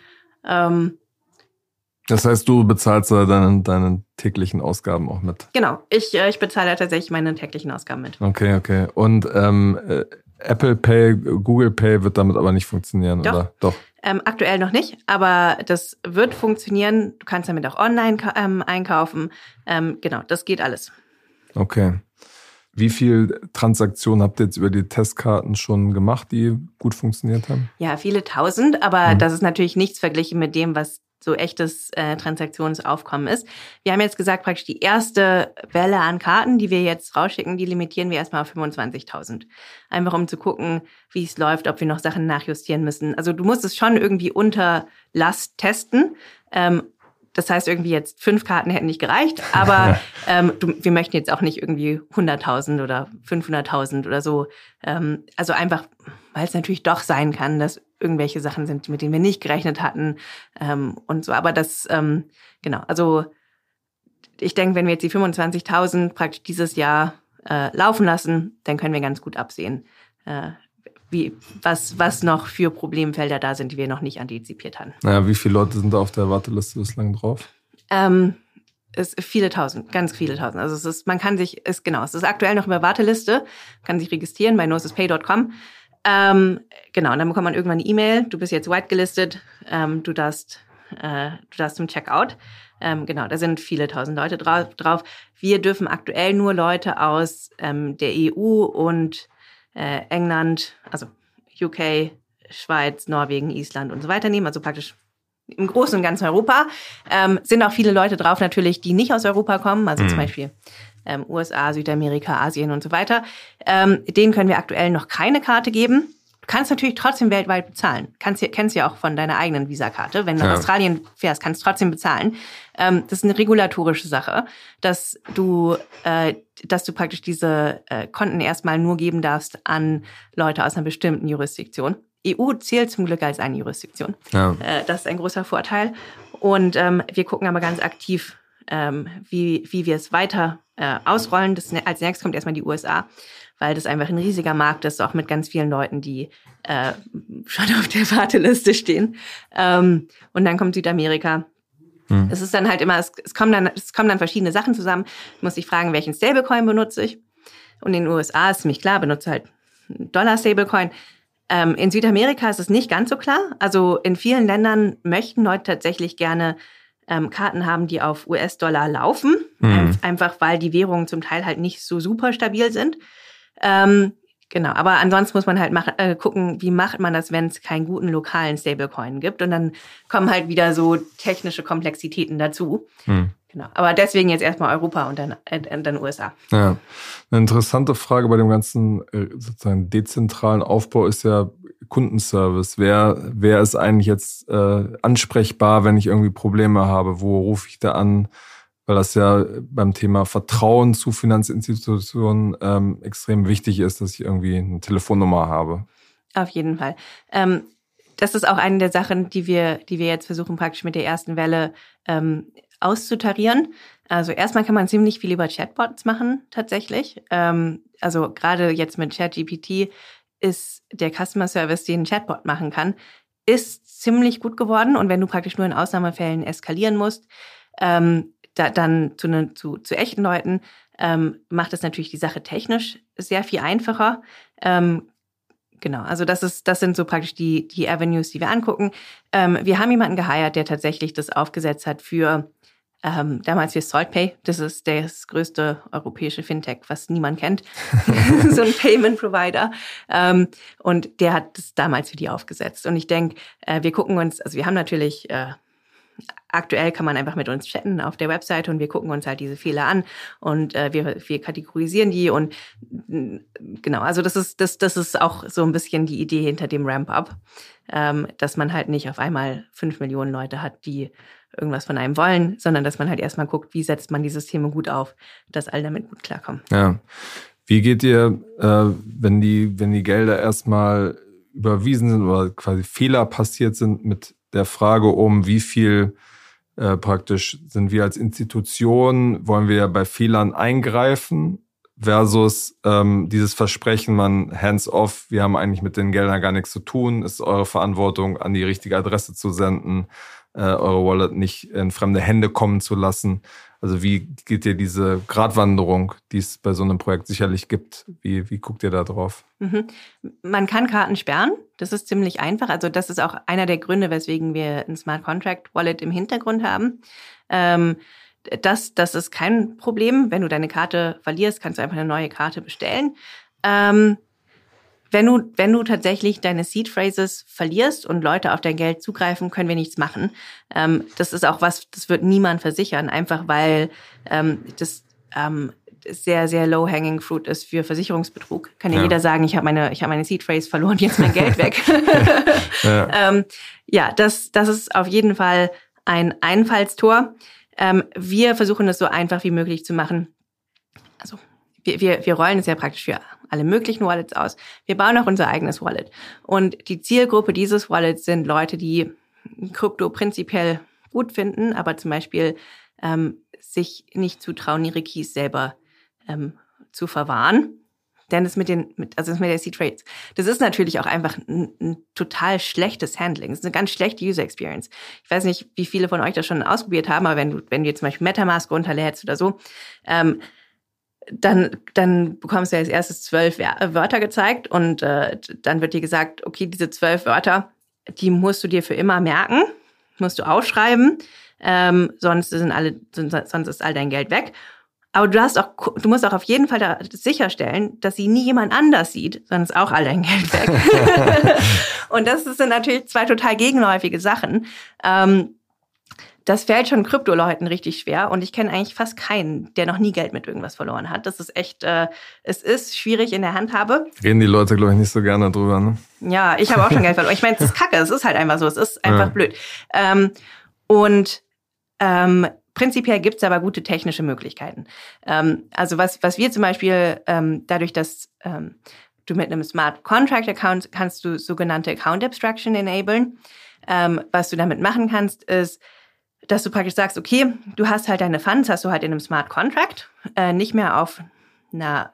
[SPEAKER 1] Das heißt, du bezahlst da deine täglichen Ausgaben auch mit?
[SPEAKER 2] Genau, ich bezahle tatsächlich meine täglichen Ausgaben mit.
[SPEAKER 1] Okay. Und Apple Pay, Google Pay wird damit aber nicht funktionieren,
[SPEAKER 2] Doch.
[SPEAKER 1] oder? Doch.
[SPEAKER 2] Aktuell noch nicht, aber das wird funktionieren. Du kannst damit auch online einkaufen. Genau, das geht alles.
[SPEAKER 1] Okay. Wie viel Transaktionen habt ihr jetzt über die Testkarten schon gemacht, die gut funktioniert haben?
[SPEAKER 2] Ja, viele tausend, aber das ist natürlich nichts verglichen mit dem, was so echtes Transaktionsaufkommen ist. Wir haben jetzt gesagt, praktisch die erste Welle an Karten, die wir jetzt rausschicken, die limitieren wir erstmal auf 25.000. Einfach um zu gucken, wie es läuft, ob wir noch Sachen nachjustieren müssen. Also du musst es schon irgendwie unter Last testen. Das heißt, irgendwie jetzt 5 Karten hätten nicht gereicht, aber wir möchten jetzt auch nicht irgendwie 100.000 oder 500.000 oder so. Also einfach, weil es natürlich doch sein kann, dass irgendwelche Sachen sind, mit denen wir nicht gerechnet hatten und so. Aber das, genau, also ich denke, wenn wir jetzt die 25.000 praktisch dieses Jahr laufen lassen, dann können wir ganz gut absehen, was noch für Problemfelder da sind, die wir noch nicht antizipiert hatten.
[SPEAKER 1] Naja, wie viele Leute sind da auf der Warteliste bislang drauf?
[SPEAKER 2] Es viele tausend, ganz viele tausend. Also es ist, es ist aktuell noch über Warteliste, kann sich registrieren bei nosispay.com. Genau, und dann bekommt man irgendwann eine E-Mail, du bist jetzt whitegelistet, du darfst zum Checkout. Genau, da sind viele tausend Leute drauf. Wir dürfen aktuell nur Leute aus der EU und England, also UK, Schweiz, Norwegen, Island und so weiter nehmen, also praktisch im Großen und Ganzen Europa. Sind auch viele Leute drauf natürlich, die nicht aus Europa kommen, also zum Beispiel USA, Südamerika, Asien und so weiter. Denen können wir aktuell noch keine Karte geben. Du kannst natürlich trotzdem weltweit bezahlen. Kennst ja auch von deiner eigenen Visakarte. Wenn du nach Australien fährst, kannst du trotzdem bezahlen. Das ist eine regulatorische Sache, dass du praktisch diese Konten erstmal nur geben darfst an Leute aus einer bestimmten Jurisdiktion. EU zählt zum Glück als eine Jurisdiktion. Ja. Das ist ein großer Vorteil. Und wir gucken aber ganz aktiv, wie wir es weiter ausrollen. Als nächstes kommt erstmal die USA, weil das einfach ein riesiger Markt ist, auch mit ganz vielen Leuten, die schon auf der Warteliste stehen. Und dann kommt Südamerika. Es ist dann halt immer, es kommen dann verschiedene Sachen zusammen. Du musst dich fragen, welchen Stablecoin benutze ich? Und in den USA ist ziemlich klar, benutze halt einen Dollar-Stablecoin. In Südamerika ist es nicht ganz so klar. Also in vielen Ländern möchten Leute tatsächlich gerne Karten haben, die auf US-Dollar laufen. Einfach weil die Währungen zum Teil halt nicht so super stabil sind. Genau, aber ansonsten muss man halt gucken, wie macht man das, wenn es keinen guten lokalen Stablecoin gibt. Und dann kommen halt wieder so technische Komplexitäten dazu. Genau, aber deswegen jetzt erstmal Europa und dann USA.
[SPEAKER 1] Ja, eine interessante Frage bei dem ganzen sozusagen dezentralen Aufbau ist ja Kundenservice. Wer ist eigentlich jetzt ansprechbar, wenn ich irgendwie Probleme habe? Wo rufe ich da an? Weil das ja beim Thema Vertrauen zu Finanzinstitutionen extrem wichtig ist, dass ich irgendwie eine Telefonnummer habe.
[SPEAKER 2] Auf jeden Fall. Das ist auch eine der Sachen, die wir jetzt versuchen, praktisch mit der ersten Welle auszutarieren. Also erstmal kann man ziemlich viel über Chatbots machen, tatsächlich. Also gerade jetzt mit ChatGPT ist der Customer Service, den ein Chatbot machen kann, ist ziemlich gut geworden. Und wenn du praktisch nur in Ausnahmefällen eskalieren musst, dann zu echten Leuten, macht es natürlich die Sache technisch sehr viel einfacher. Genau, also das sind so praktisch die Avenues, die wir angucken. Wir haben jemanden geheiert, der tatsächlich das aufgesetzt hat damals für SaltPay. Das ist das größte europäische Fintech, was niemand kennt. So ein Payment-Provider. Und der hat das damals für die aufgesetzt. Und ich denke, wir gucken uns, also wir haben natürlich aktuell kann man einfach mit uns chatten auf der Webseite und wir gucken uns halt diese Fehler an und wir kategorisieren die und genau, also das ist auch so ein bisschen die Idee hinter dem Ramp-Up, dass man halt nicht auf einmal 5 Millionen Leute hat, die irgendwas von einem wollen, sondern dass man halt erstmal guckt, wie setzt man die Systeme gut auf, dass alle damit gut klarkommen.
[SPEAKER 1] Ja. Wie geht ihr, wenn die Gelder erstmal überwiesen sind oder quasi Fehler passiert sind, mit der Frage um, wie viel praktisch sind wir als Institution, wollen wir bei Fehlern eingreifen versus dieses Versprechen, man hands-off, wir haben eigentlich mit den Geldern gar nichts zu tun, es ist eure Verantwortung, an die richtige Adresse zu senden, eure Wallet nicht in fremde Hände kommen zu lassen. Also wie geht ihr diese Gratwanderung, die es bei so einem Projekt sicherlich gibt, wie guckt ihr da drauf?
[SPEAKER 2] Man kann Karten sperren, das ist ziemlich einfach. Also das ist auch einer der Gründe, weswegen wir ein Smart Contract Wallet im Hintergrund haben. Das ist kein Problem. Wenn du deine Karte verlierst, kannst du einfach eine neue Karte bestellen. wenn du tatsächlich deine Seed Phrases verlierst und Leute auf dein Geld zugreifen, können wir nichts machen. Das ist auch das wird niemand versichern, einfach weil das sehr, sehr low-hanging fruit ist für Versicherungsbetrug. Kann ja jeder sagen, ich habe meine Seed Phrase verloren, jetzt mein Geld weg. Das ist auf jeden Fall ein Einfallstor. Wir versuchen es so einfach wie möglich zu machen. Also wir rollen es ja praktisch für alle möglichen Wallets aus. Wir bauen auch unser eigenes Wallet. Und die Zielgruppe dieses Wallets sind Leute, die Krypto prinzipiell gut finden, aber zum Beispiel sich nicht zutrauen, ihre Keys selber zu verwahren. Denn das mit der Seed Phrase, das ist natürlich auch einfach ein total schlechtes Handling. Das ist eine ganz schlechte User Experience. Ich weiß nicht, wie viele von euch das schon ausprobiert haben, aber wenn du jetzt zum Beispiel MetaMask runterlädst oder so, dann bekommst du als erstes 12 Wörter gezeigt und dann wird dir gesagt, okay, diese 12 Wörter, die musst du dir für immer merken, musst du aufschreiben, sonst ist all dein Geld weg. Aber du musst auch auf jeden Fall sicherstellen, dass sie nie jemand anders sieht, sonst ist auch all dein Geld weg. Und das sind natürlich zwei total gegenläufige Sachen. Das fällt schon Kryptoleuten richtig schwer und ich kenne eigentlich fast keinen, der noch nie Geld mit irgendwas verloren hat. Das ist echt, es ist schwierig in der Handhabe.
[SPEAKER 1] Reden die Leute, glaube ich, nicht so gerne drüber, ne?
[SPEAKER 2] Ja, ich habe auch schon Geld verloren. Ich meine, es ist Kacke, es ist halt einfach so, es ist einfach blöd. Prinzipiell gibt's aber gute technische Möglichkeiten. Also was wir zum Beispiel, dadurch, dass du mit einem Smart Contract Account kannst du sogenannte Account Abstraction enablen. Was du damit machen kannst, ist, dass du praktisch sagst, okay, du hast halt deine Funds, hast du halt in einem Smart Contract, nicht mehr auf einer,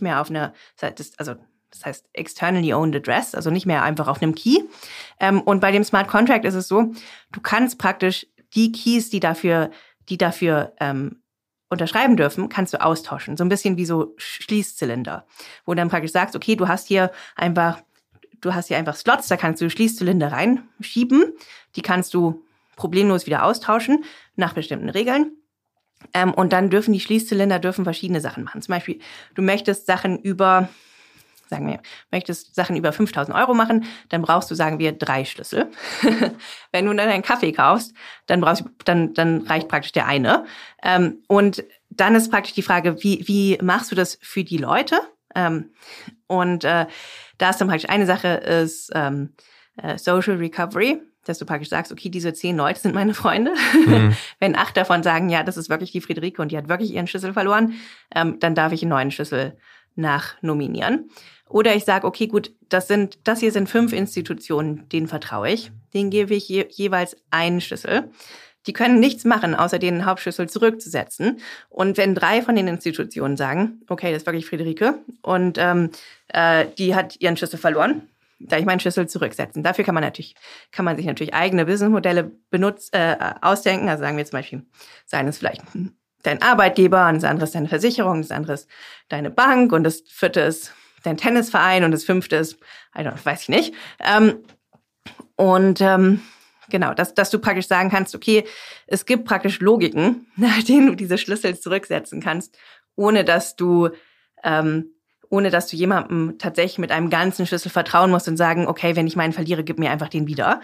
[SPEAKER 2] das heißt externally owned address, also nicht mehr einfach auf einem Key. Und bei dem Smart Contract ist es so, du kannst praktisch die Keys, die dafür unterschreiben dürfen, kannst du austauschen. So ein bisschen wie so Schließzylinder, wo du dann praktisch sagst, okay, du hast hier einfach Slots, da kannst du Schließzylinder reinschieben, die kannst du problemlos wieder austauschen nach bestimmten Regeln. Und dann dürfen die Schließzylinder verschiedene Sachen machen. Zum Beispiel, du möchtest Sachen über 5.000 Euro machen, dann brauchst du, sagen wir, 3 Schlüssel. Wenn du dann einen Kaffee kaufst, dann reicht praktisch der eine. Und dann ist praktisch die Frage, wie machst du das für die Leute? Da ist dann praktisch eine Sache ist Social Recovery, dass du praktisch sagst, okay, diese 10 Leute sind meine Freunde. Wenn 8 davon sagen, ja, das ist wirklich die Friederike und die hat wirklich ihren Schlüssel verloren, dann darf ich einen neuen Schlüssel nachnominieren. Oder ich sage, okay, gut, das hier sind 5 Institutionen, denen vertraue ich. Denen gebe ich jeweils einen Schlüssel. Die können nichts machen, außer den Hauptschlüssel zurückzusetzen. Und wenn 3 von den Institutionen sagen, okay, das ist wirklich Friederike und die hat ihren Schlüssel verloren, da ich meinen Schlüssel zurücksetzen. Dafür kann man sich natürlich eigene Businessmodelle ausdenken. Also sagen wir zum Beispiel, seien es vielleicht dein Arbeitgeber, und das andere ist deine Versicherung, das andere ist deine Bank und das 4. ist dein Tennisverein und das 5. ist, weiß ich nicht. Genau, dass du praktisch sagen kannst, okay, es gibt praktisch Logiken, nach denen du diese Schlüssel zurücksetzen kannst, ohne dass du jemandem tatsächlich mit einem ganzen Schlüssel vertrauen musst und sagen, okay, wenn ich meinen verliere, gib mir einfach den wieder.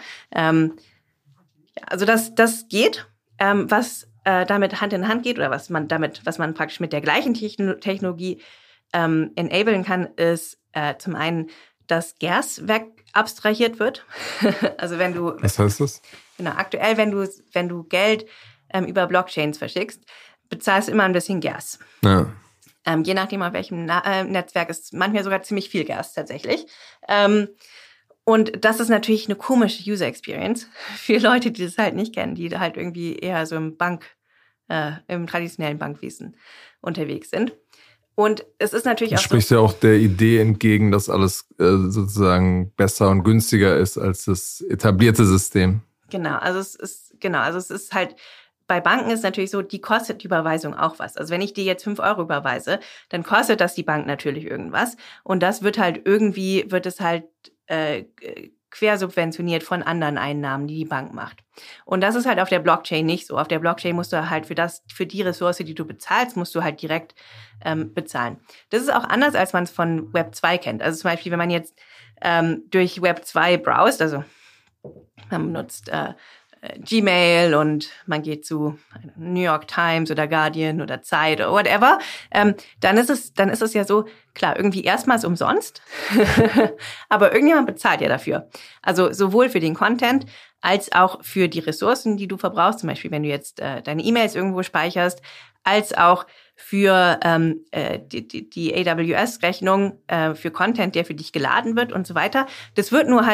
[SPEAKER 2] Also das geht. Was damit Hand in Hand geht oder was man praktisch mit der gleichen Technologie enablen kann, ist zum einen, dass Gas abstrahiert wird. Also wenn du...
[SPEAKER 1] Was heißt das?
[SPEAKER 2] Genau, aktuell, wenn du Geld über Blockchains verschickst, bezahlst du immer ein bisschen Gas. Ja. Je nachdem, auf welchem Netzwerk ist manchmal sogar ziemlich viel Gas tatsächlich. Und das ist natürlich eine komische User Experience für Leute, die das halt nicht kennen, die halt irgendwie eher so im traditionellen Bankwesen unterwegs sind. Und es ist natürlich auch so... Du
[SPEAKER 1] sprichst ja auch der Idee entgegen, dass alles sozusagen besser und günstiger ist als das etablierte System.
[SPEAKER 2] Genau, also es ist halt, bei Banken ist natürlich so, die kostet die Überweisung auch was. Also wenn ich dir jetzt 5 Euro überweise, dann kostet das die Bank natürlich irgendwas. Und das wird es halt quersubventioniert von anderen Einnahmen, die Bank macht. Und das ist halt auf der Blockchain nicht so. Auf der Blockchain musst du halt für die Ressource, die du bezahlst, musst du halt direkt bezahlen. Das ist auch anders, als man es von Web 2 kennt. Also zum Beispiel, wenn man jetzt durch Web 2 browst, also man benutzt Gmail und man geht zu New York Times oder Guardian oder Zeit oder whatever, dann ist es ja so, klar, irgendwie erstmals umsonst, aber irgendjemand bezahlt ja dafür. Also sowohl für den Content als auch für die Ressourcen, die du verbrauchst, zum Beispiel wenn du jetzt deine E-Mails irgendwo speicherst, als auch für die AWS-Rechnung für Content, der für dich geladen wird und so weiter. Das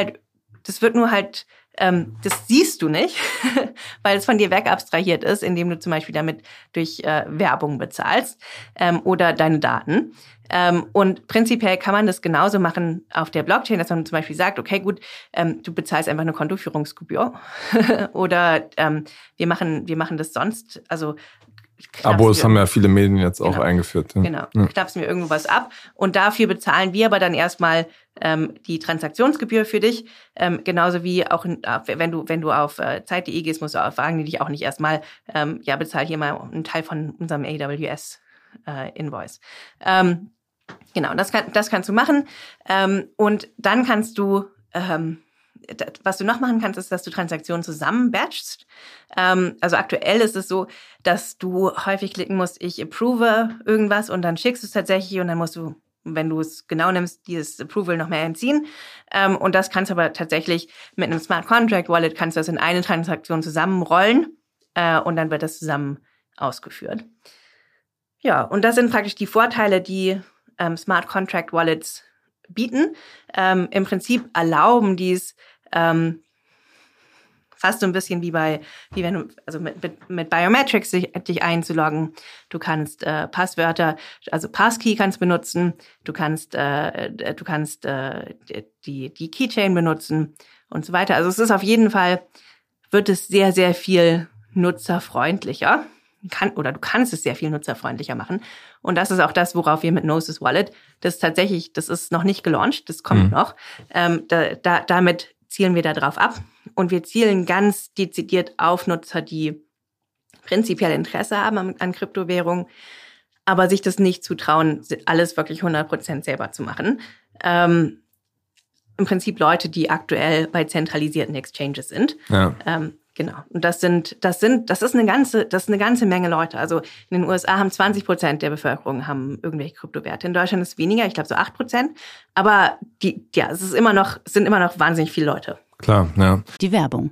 [SPEAKER 2] siehst du nicht, weil es von dir wegabstrahiert ist, indem du zum Beispiel damit durch Werbung bezahlst oder deine Daten. Und prinzipiell kann man das genauso machen auf der Blockchain, dass man zum Beispiel sagt, okay, gut, du bezahlst einfach eine Kontoführungsgebühr oder wir machen das sonst, also
[SPEAKER 1] Abos haben ja viele Medien jetzt auch eingeführt. Ja.
[SPEAKER 2] Genau, knappst mir irgendwo was ab und dafür bezahlen wir aber dann erstmal die Transaktionsgebühr für dich, genauso wie auch wenn du auf Zeit.de gehst, musst du auch fragen, die dich auch nicht erstmal, bezahl hier mal einen Teil von unserem AWS Invoice. Genau, das kannst du machen und dann kannst du was du noch machen kannst, ist, dass du Transaktionen zusammen batchst. Also aktuell ist es so, dass du häufig klicken musst, ich approve irgendwas und dann schickst du es tatsächlich und dann musst du, wenn du es genau nimmst, dieses Approval noch mehr entziehen. Und das kannst du aber tatsächlich mit einem Smart Contract Wallet kannst du das in eine Transaktion zusammenrollen und dann wird das zusammen ausgeführt. Ja, und das sind praktisch die Vorteile, die Smart Contract Wallets bieten. Im Prinzip erlauben dies fast so ein bisschen wie wenn du, also mit Biometrics dich einzuloggen. Du kannst Passwörter, also Passkey kannst benutzen. Du kannst die Keychain benutzen und so weiter. Also es ist auf jeden Fall, wird es sehr, sehr viel nutzerfreundlicher. Du kannst es sehr viel nutzerfreundlicher machen. Und das ist auch das, worauf wir mit Gnosis Wallet, das ist noch nicht gelauncht, das kommt noch. Damit zielen wir da drauf ab. Und wir zielen ganz dezidiert auf Nutzer, die prinzipiell Interesse haben an Kryptowährungen, aber sich das nicht zutrauen, alles wirklich 100% selber zu machen. Im Prinzip Leute, die aktuell bei zentralisierten Exchanges sind. Ja. Genau. Und das ist eine ganze Menge Leute. Also in den USA haben 20% der Bevölkerung haben irgendwelche Kryptowerte. In Deutschland ist es weniger, ich glaube so 8%. Aber es sind immer noch wahnsinnig viele Leute.
[SPEAKER 1] Klar, ja.
[SPEAKER 4] Die Werbung.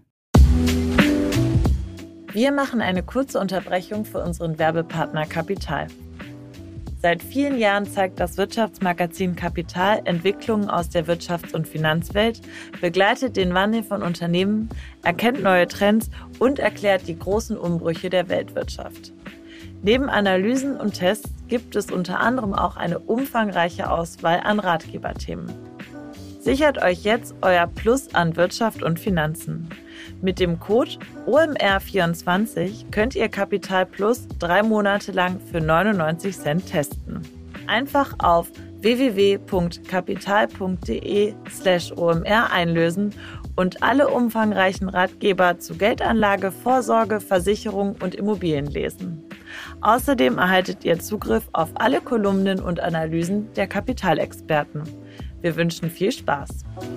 [SPEAKER 4] Wir machen eine kurze Unterbrechung für unseren Werbepartner Kapital. Seit vielen Jahren zeigt das Wirtschaftsmagazin Kapital Entwicklungen aus der Wirtschafts- und Finanzwelt, begleitet den Wandel von Unternehmen, erkennt neue Trends und erklärt die großen Umbrüche der Weltwirtschaft. Neben Analysen und Tests gibt es unter anderem auch eine umfangreiche Auswahl an Ratgeberthemen. Sichert euch jetzt euer Plus an Wirtschaft und Finanzen. Mit dem Code OMR24 könnt ihr Kapital Plus 3 Monate lang für 99 Cent testen. Einfach auf www.kapital.de/OMR einlösen und alle umfangreichen Ratgeber zu Geldanlage, Vorsorge, Versicherung und Immobilien lesen. Außerdem erhaltet ihr Zugriff auf alle Kolumnen und Analysen der Kapitalexperten. Wir wünschen viel Spaß.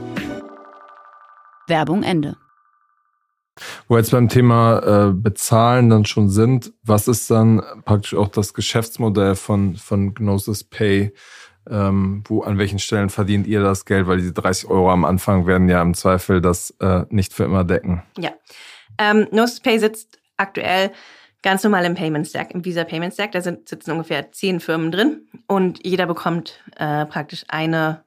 [SPEAKER 3] Werbung Ende.
[SPEAKER 1] Wo wir jetzt beim Thema Bezahlen dann schon sind, was ist dann praktisch auch das Geschäftsmodell von Gnosis Pay? An welchen Stellen verdient ihr das Geld? Weil diese 30 € am Anfang werden ja im Zweifel das nicht für immer decken.
[SPEAKER 2] Ja, Gnosis Pay sitzt aktuell ganz normal im Payment Stack, im Visa Payment Stack. Da sitzen ungefähr 10 Firmen drin und jeder bekommt praktisch eine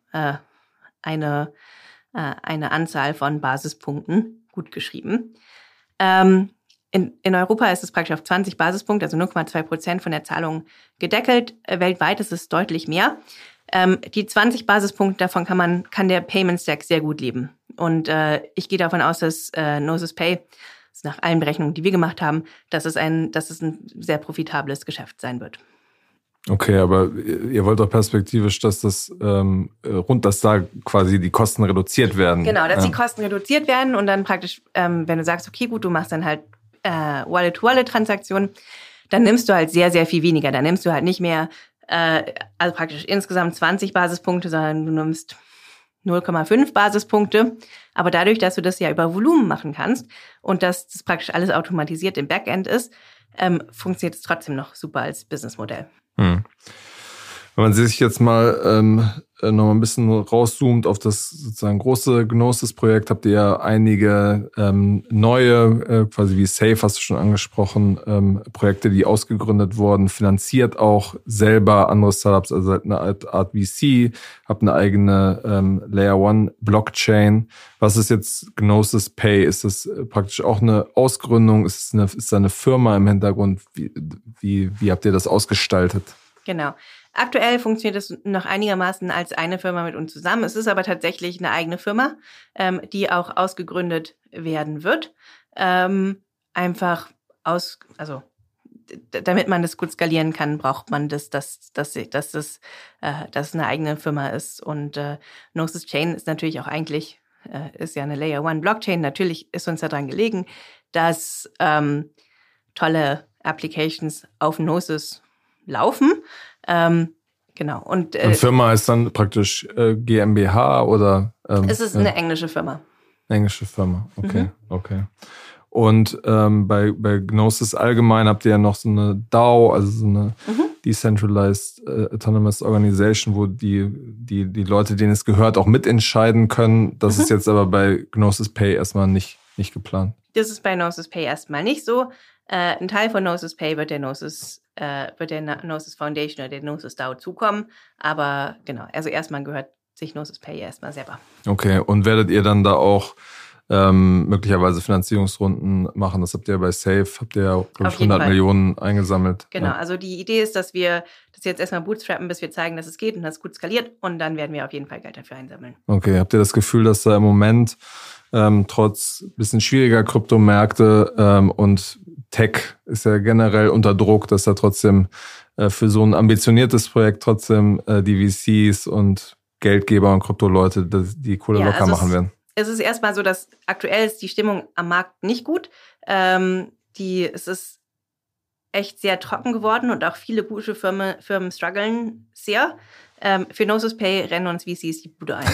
[SPEAKER 2] Anzahl von Basispunkten gutgeschrieben. In Europa ist es praktisch auf 20 Basispunkte, also 0,2% von der Zahlung gedeckelt. Weltweit ist es deutlich mehr. Die 20 Basispunkte, davon kann der Payment Stack sehr gut leben. Und ich gehe davon aus, dass Gnosis Pay, nach allen Berechnungen, die wir gemacht haben, dass es ein sehr profitables Geschäft sein wird.
[SPEAKER 1] Okay, aber ihr wollt doch perspektivisch, dass dass da quasi die Kosten reduziert werden.
[SPEAKER 2] Genau, dass die Kosten reduziert werden und dann praktisch, wenn du sagst, okay, gut, du machst dann halt Wallet-to-Wallet-Transaktionen, dann nimmst du halt sehr, sehr viel weniger. Dann nimmst du halt nicht mehr, also praktisch insgesamt 20 Basispunkte, sondern du nimmst 0,5 Basispunkte. Aber dadurch, dass du das ja über Volumen machen kannst und dass das praktisch alles automatisiert im Backend ist, funktioniert es trotzdem noch super als Businessmodell.
[SPEAKER 1] Wenn man sich jetzt mal noch mal ein bisschen rauszoomt auf das sozusagen große Gnosis-Projekt, habt ihr ja einige neue, quasi wie Safe, hast du schon angesprochen, Projekte, die ausgegründet wurden, finanziert auch selber andere Startups, also eine Art VC, habt eine eigene Layer 1 Blockchain. Was ist jetzt Gnosis Pay? Ist das praktisch auch eine Ausgründung? Ist da eine Firma im Hintergrund? Wie habt ihr das ausgestaltet?
[SPEAKER 2] Genau. Aktuell funktioniert es noch einigermaßen als eine Firma mit uns zusammen. Es ist aber tatsächlich eine eigene Firma, die auch ausgegründet werden wird. Damit man das gut skalieren kann, braucht man dass es eine eigene Firma ist. Und Gnosis Chain ist natürlich auch eigentlich, ist ja eine Layer 1 Blockchain. Natürlich ist uns daran gelegen, dass tolle Applications auf Gnosis laufen. Genau. Und
[SPEAKER 1] Firma ist dann praktisch GmbH oder?
[SPEAKER 2] Es ist eine englische Firma.
[SPEAKER 1] Englische Firma, okay, okay. Und bei Gnosis allgemein habt ihr ja noch so eine DAO, also so eine Decentralized Autonomous Organization, wo die Leute, denen es gehört, auch mitentscheiden können. Das ist jetzt aber bei Gnosis Pay erstmal nicht geplant.
[SPEAKER 2] Das ist bei Gnosis Pay erstmal nicht so. Ein Teil von Gnosis Pay wird der Gnosis Foundation oder der Gnosis DAO zukommen. Aber genau, also erstmal gehört sich Gnosis Pay erstmal selber.
[SPEAKER 1] Okay, und werdet ihr dann da auch möglicherweise Finanzierungsrunden machen? Das habt ihr bei Safe, habt ihr ja, glaube ich, 100 Millionen eingesammelt.
[SPEAKER 2] Genau,
[SPEAKER 1] ja.
[SPEAKER 2] Also die Idee ist, dass wir das jetzt erstmal bootstrappen, bis wir zeigen, dass es geht und dass es gut skaliert. Und dann werden wir auf jeden Fall Geld dafür einsammeln.
[SPEAKER 1] Okay, habt ihr das Gefühl, dass da im Moment trotz bisschen schwieriger Kryptomärkte und Tech ist ja generell unter Druck, dass da trotzdem für so ein ambitioniertes Projekt trotzdem die VCs und Geldgeber und Kryptoleute die Kohle locker machen werden?
[SPEAKER 2] Es ist erstmal so, dass aktuell ist die Stimmung am Markt nicht gut. Es ist echt sehr trocken geworden und auch viele gute Firmen strugglen sehr. Für Gnosis Pay rennen uns VCs die Bude ein.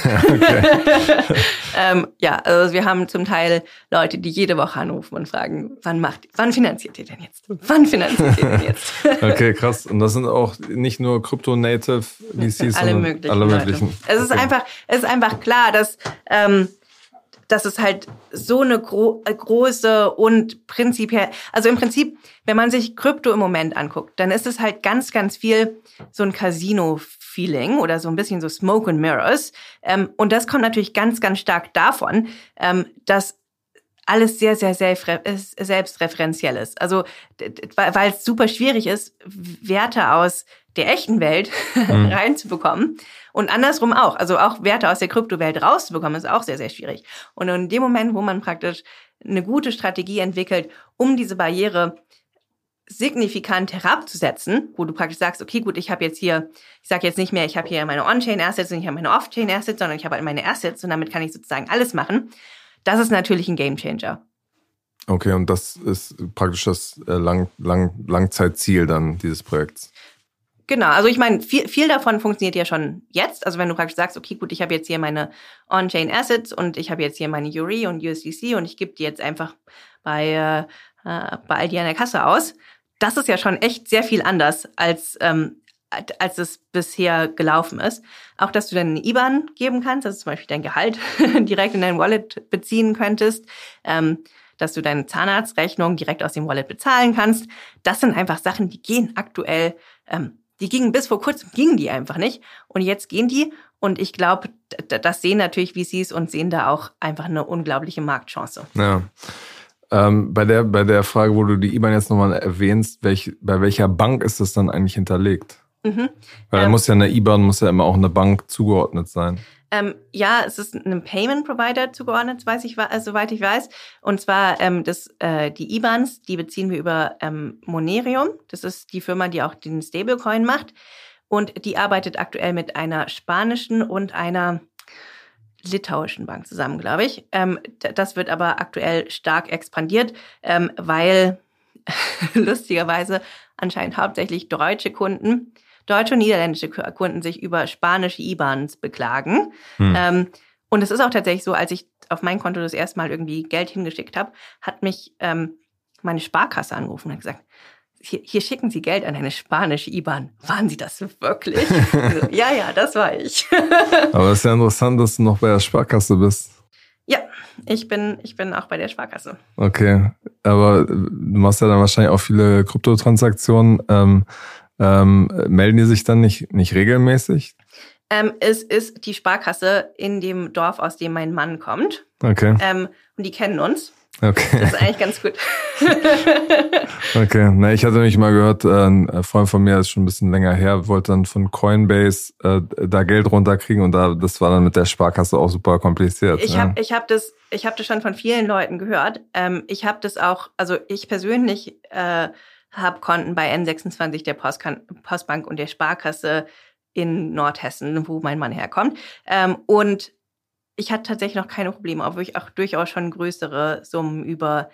[SPEAKER 2] Also wir haben zum Teil Leute, die jede Woche anrufen und fragen, wann finanziert ihr denn jetzt? Wann finanziert ihr denn jetzt?
[SPEAKER 1] Okay, krass. Und das sind auch nicht nur Crypto-Native VCs,
[SPEAKER 2] sondern alle möglichen. Es ist einfach klar, dass es halt so eine große und prinzipiell, also im Prinzip, wenn man sich Krypto im Moment anguckt, dann ist es halt ganz, ganz viel so ein Casino-Feeling oder so ein bisschen so Smoke and Mirrors. Und das kommt natürlich ganz, ganz stark davon, dass alles sehr, sehr selbstreferenziell ist. Also, weil es super schwierig ist, Werte aus der echten Welt reinzubekommen. Und andersrum auch. Also auch Werte aus der Kryptowelt rauszubekommen, ist auch sehr, sehr schwierig. Und in dem Moment, wo man praktisch eine gute Strategie entwickelt, um diese Barriere signifikant herabzusetzen, wo du praktisch sagst, okay, gut, ich sage jetzt nicht mehr, ich habe hier meine On-Chain-Assets und ich habe meine Off-Chain-Assets, sondern ich habe halt meine Assets und damit kann ich sozusagen alles machen. Das ist natürlich ein Gamechanger.
[SPEAKER 1] Okay, und das ist praktisch das Langzeitziel dann dieses Projekts.
[SPEAKER 2] Genau, also ich meine, viel davon funktioniert ja schon jetzt. Also wenn du praktisch sagst, okay, gut, ich habe jetzt hier meine On-Chain-Assets und ich habe jetzt hier meine URI und USDC und ich gebe die jetzt einfach bei Aldi an der Kasse aus. Das ist ja schon echt sehr viel anders, als es bisher gelaufen ist. Auch, dass du dann eine IBAN geben kannst, also zum Beispiel dein Gehalt direkt in dein Wallet beziehen könntest, dass du deine Zahnarztrechnung direkt aus dem Wallet bezahlen kannst. Das sind einfach Sachen, die gehen aktuell, die gingen bis vor kurzem, gingen die einfach nicht. Und jetzt gehen die. Und ich glaube, das sehen natürlich VCs und sehen da auch einfach eine unglaubliche Marktchance.
[SPEAKER 1] Ja. Bei der Frage, wo du die IBAN jetzt nochmal erwähnst, bei welcher Bank ist das dann eigentlich hinterlegt? Weil da muss ja eine IBAN, muss ja immer auch eine Bank zugeordnet sein.
[SPEAKER 2] Ja, es ist einem Payment Provider zugeordnet, soweit ich weiß. Und zwar die IBANs, die beziehen wir über Monerium. Das ist die Firma, die auch den Stablecoin macht. Und die arbeitet aktuell mit einer spanischen und einer litauischen Bank zusammen, glaube ich. Das wird aber aktuell stark expandiert, weil lustigerweise anscheinend hauptsächlich deutsche und niederländische Kunden sich über spanische IBANs beklagen. Und es ist auch tatsächlich so, als ich auf mein Konto das erste Mal irgendwie Geld hingeschickt habe, hat mich meine Sparkasse angerufen und hat gesagt, hier schicken Sie Geld an eine spanische IBAN. Waren Sie das wirklich? So, ja, das war ich.
[SPEAKER 1] Aber es ist ja interessant, dass du noch bei der Sparkasse bist.
[SPEAKER 2] Ja, ich bin auch bei der Sparkasse.
[SPEAKER 1] Okay, aber du machst ja dann wahrscheinlich auch viele Kryptotransaktionen. Melden die sich dann nicht regelmäßig?
[SPEAKER 2] Es ist die Sparkasse in dem Dorf, aus dem mein Mann kommt.
[SPEAKER 1] Okay.
[SPEAKER 2] Und die kennen uns.
[SPEAKER 1] Okay.
[SPEAKER 2] Das ist eigentlich ganz gut.
[SPEAKER 1] Okay. Na, ich hatte nämlich mal gehört, ein Freund von mir, ist schon ein bisschen länger her, wollte dann von Coinbase da Geld runterkriegen und das war dann mit der Sparkasse auch super kompliziert.
[SPEAKER 2] Ich hab das schon von vielen Leuten gehört. Ich habe das auch, also ich persönlich habe Konten bei N26 der Postbank und der Sparkasse in Nordhessen, wo mein Mann herkommt. Und ich hatte tatsächlich noch keine Probleme, obwohl ich auch durchaus schon größere Summen über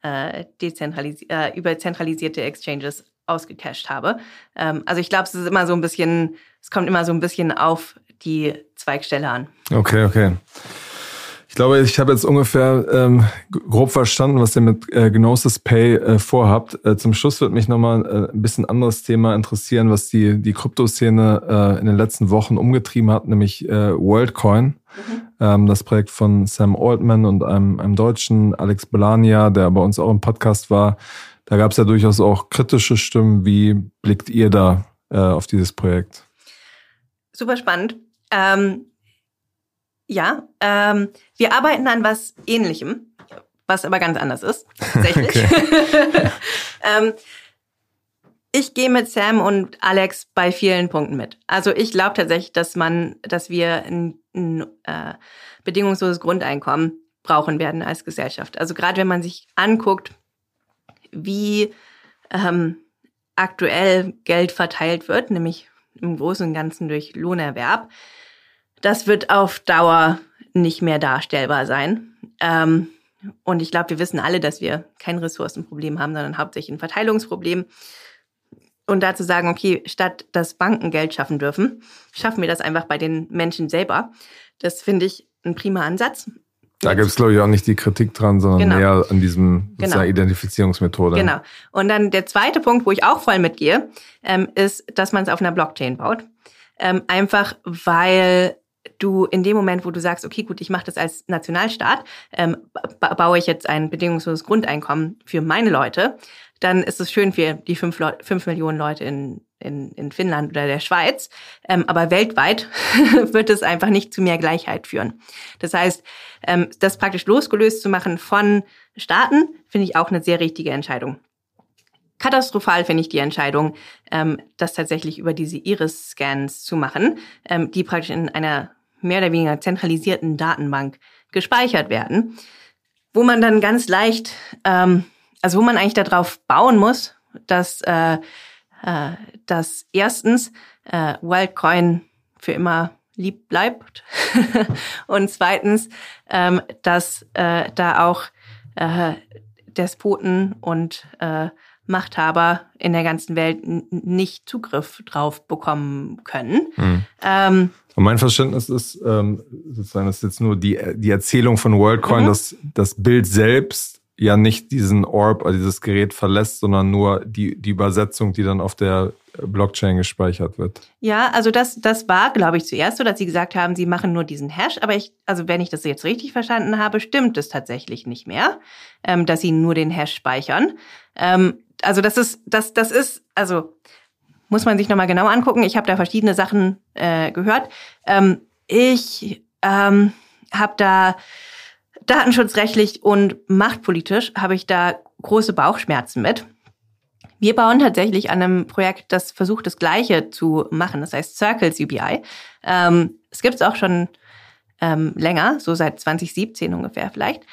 [SPEAKER 2] zentralisierte Exchanges ausgecasht habe. Also ich glaube, es kommt immer so ein bisschen auf die Zweigstelle an.
[SPEAKER 1] Okay. Ich glaube, ich habe jetzt ungefähr grob verstanden, was ihr mit Gnosis Pay vorhabt. Zum Schluss wird mich nochmal ein bisschen anderes Thema interessieren, was die Kryptoszene in den letzten Wochen umgetrieben hat, nämlich WorldCoin. Das Projekt von Sam Altman und einem Deutschen, Alex Belania, der bei uns auch im Podcast war. Da gab es ja durchaus auch kritische Stimmen. Wie blickt ihr da auf dieses Projekt?
[SPEAKER 2] Super spannend. Wir arbeiten an was Ähnlichem, was aber ganz anders ist, tatsächlich. Okay. Ich gehe mit Sam und Alex bei vielen Punkten mit. Also ich glaube tatsächlich, dass wir ein bedingungsloses Grundeinkommen brauchen werden als Gesellschaft. Also gerade wenn man sich anguckt, wie aktuell Geld verteilt wird, nämlich im Großen und Ganzen durch Lohnerwerb, das wird auf Dauer nicht mehr darstellbar sein. Und ich glaube, wir wissen alle, dass wir kein Ressourcenproblem haben, sondern hauptsächlich ein Verteilungsproblem. Und dazu sagen, okay, statt dass Banken Geld schaffen dürfen, schaffen wir das einfach bei den Menschen selber. Das finde ich ein prima Ansatz.
[SPEAKER 1] Da gibt es, glaube ich, auch nicht die Kritik dran, sondern mehr an diesem Identifizierungsmethode.
[SPEAKER 2] Genau. Und dann der zweite Punkt, wo ich auch voll mitgehe, ist, dass man es auf einer Blockchain baut. Einfach weil du in dem Moment, wo du sagst, okay, gut, ich mache das als Nationalstaat, baue ich jetzt ein bedingungsloses Grundeinkommen für meine Leute, dann ist es schön für die 5 Millionen Leute in Finnland oder der Schweiz. Aber weltweit wird es einfach nicht zu mehr Gleichheit führen. Das heißt, das praktisch losgelöst zu machen von Staaten, finde ich auch eine sehr richtige Entscheidung. Katastrophal finde ich die Entscheidung, das tatsächlich über diese Iris-Scans zu machen, die praktisch in einer mehr oder weniger zentralisierten Datenbank gespeichert werden, wo man dann ganz leicht, wo man eigentlich darauf bauen muss, dass erstens WorldCoin für immer lieb bleibt und zweitens, dass da auch Despoten und Machthaber in der ganzen Welt nicht Zugriff drauf bekommen können.
[SPEAKER 1] Und mein Verständnis ist, sozusagen, das ist jetzt nur die Erzählung von WorldCoin, dass das Bild selbst ja nicht diesen Orb oder dieses Gerät verlässt, sondern nur die Übersetzung, die dann auf der Blockchain gespeichert wird.
[SPEAKER 2] Ja, also das war, glaube ich, zuerst so, dass sie gesagt haben, sie machen nur diesen Hash. Aber wenn ich das jetzt richtig verstanden habe, stimmt es tatsächlich nicht mehr, dass sie nur den Hash speichern. Muss man sich nochmal genau angucken. Ich habe da verschiedene Sachen gehört. Ich habe da datenschutzrechtlich und machtpolitisch habe ich da große Bauchschmerzen mit. Wir bauen tatsächlich an einem Projekt, das versucht, das Gleiche zu machen. Das heißt Circles UBI. Es gibt es auch schon länger, so seit 2017 ungefähr vielleicht.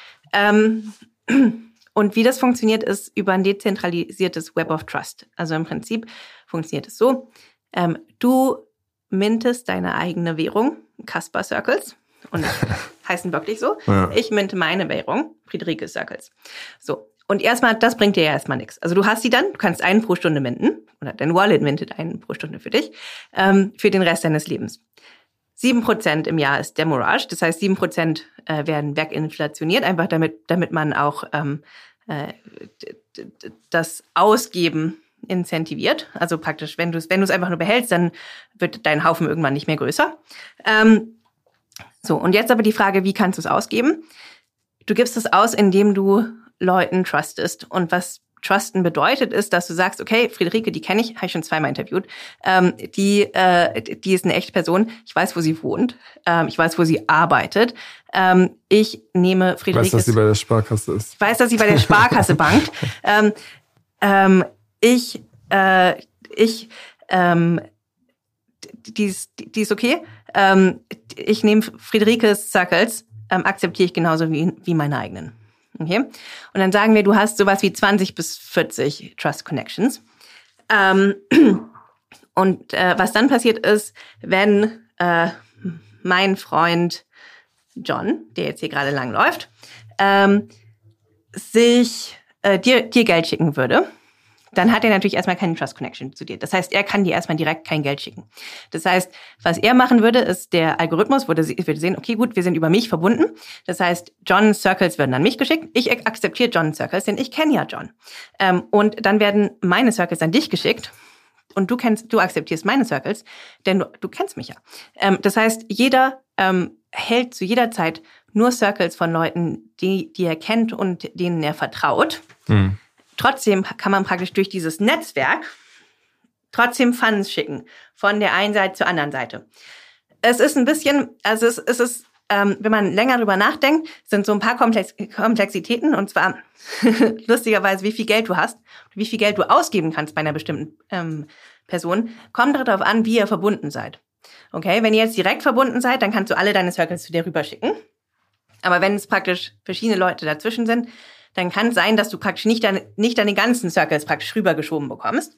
[SPEAKER 2] Und wie das funktioniert, ist über ein dezentralisiertes Web of Trust. Also im Prinzip funktioniert es so, du mintest deine eigene Währung, Caspar Circles, und heißen wirklich so. Ja. Ich minte meine Währung, Friederike Circles. So. Und erstmal, das bringt dir ja erstmal nichts. Also du hast sie dann, du kannst einen pro Stunde minten, oder dein Wallet mintet einen pro Stunde für dich, für den Rest deines Lebens. 7% im Jahr ist Demurrage, das heißt 7% werden weginflationiert, einfach damit man auch das Ausgeben incentiviert. Also praktisch, wenn du es einfach nur behältst, dann wird dein Haufen irgendwann nicht mehr größer. So, und jetzt aber die Frage, wie kannst du es ausgeben? Du gibst es aus, indem du Leuten trustest. Und was Trusten bedeutet, ist, dass du sagst, okay, Friederike, die kenne ich, habe ich schon zweimal interviewt, die ist eine echte Person, ich weiß, wo sie wohnt, ich weiß, wo sie arbeitet, ich nehme Friederikes...
[SPEAKER 1] Ich weiß, dass sie bei der Sparkasse ist.
[SPEAKER 2] Ich weiß, dass sie bei der Sparkasse bankt. Die ist okay. Ich nehme Friederikes Circles, akzeptiere ich genauso wie meine eigenen. Okay? Und dann sagen wir, du hast sowas wie 20 bis 40 Trust Connections. Und was dann passiert ist, wenn mein Freund John, der jetzt hier gerade lang läuft, dir Geld schicken würde, dann hat er natürlich erstmal keine Trust Connection zu dir. Das heißt, er kann dir erstmal direkt kein Geld schicken. Das heißt, was er machen würde, ist, der Algorithmus würde sehen, okay, gut, wir sind über mich verbunden. Das heißt, John's Circles werden an mich geschickt. Ich akzeptiere John's Circles, denn ich kenne ja John. Und dann werden meine Circles an dich geschickt. Und du akzeptierst meine Circles, denn du kennst mich ja. Das heißt, jeder hält zu jeder Zeit nur Circles von Leuten, die er kennt und denen er vertraut. Mhm. Trotzdem kann man praktisch durch dieses Netzwerk trotzdem Funds schicken, von der einen Seite zur anderen Seite. Es ist ein bisschen, also es ist, wenn man länger drüber nachdenkt, sind so ein paar Komplexitäten, und zwar lustigerweise, wie viel Geld du hast, wie viel Geld du ausgeben kannst bei einer bestimmten Person, kommt darauf an, wie ihr verbunden seid. Okay, wenn ihr jetzt direkt verbunden seid, dann kannst du alle deine Circles zu dir rüberschicken. Aber wenn es praktisch verschiedene Leute dazwischen sind, dann kann es sein, dass du praktisch nicht deine ganzen Circles praktisch rübergeschoben bekommst.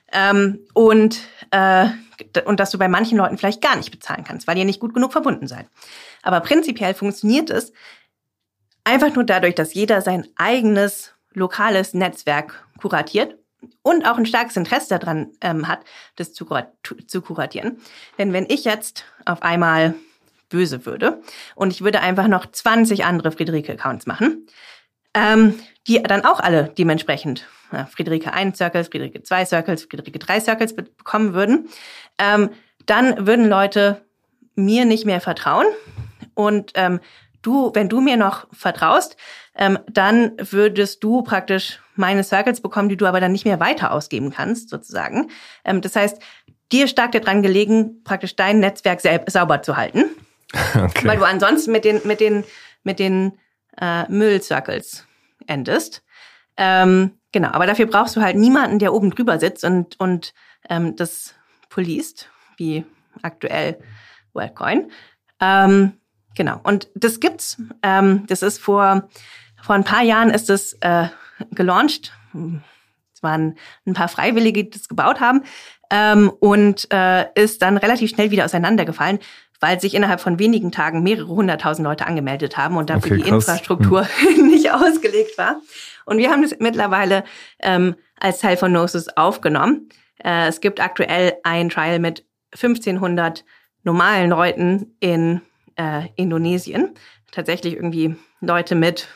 [SPEAKER 2] Und dass du bei manchen Leuten vielleicht gar nicht bezahlen kannst, weil ihr nicht gut genug verbunden seid. Aber prinzipiell funktioniert es einfach nur dadurch, dass jeder sein eigenes lokales Netzwerk kuratiert und auch ein starkes Interesse daran hat, das zu kuratieren. Denn wenn ich jetzt auf einmal böse würde und ich würde einfach noch 20 andere Friederike-Accounts machen, die dann auch alle dementsprechend Friederike 1 Circles, Friederike 2 Circles, Friederike 3 Circles bekommen würden, dann würden Leute mir nicht mehr vertrauen. Und wenn du mir noch vertraust, dann würdest du praktisch meine Circles bekommen, die du aber dann nicht mehr weiter ausgeben kannst, sozusagen. Das heißt, dir stark daran gelegen, praktisch dein Netzwerk sauber zu halten. Okay. Weil du ansonsten mit den Müll-Circles endest. Genau, aber dafür brauchst du halt niemanden, der oben drüber sitzt und das policed, wie aktuell WorldCoin. Genau, und das gibt's. Das ist vor ein paar Jahren ist es gelauncht. Es waren ein paar Freiwillige, die das gebaut haben, und ist dann relativ schnell wieder auseinandergefallen, weil sich innerhalb von wenigen Tagen mehrere 100.000 Leute angemeldet haben und dafür die Infrastruktur nicht ausgelegt war. Und wir haben das mittlerweile als Teil von Gnosis aufgenommen. Es gibt aktuell ein Trial mit 1.500 normalen Leuten in Indonesien. Tatsächlich irgendwie Leute mit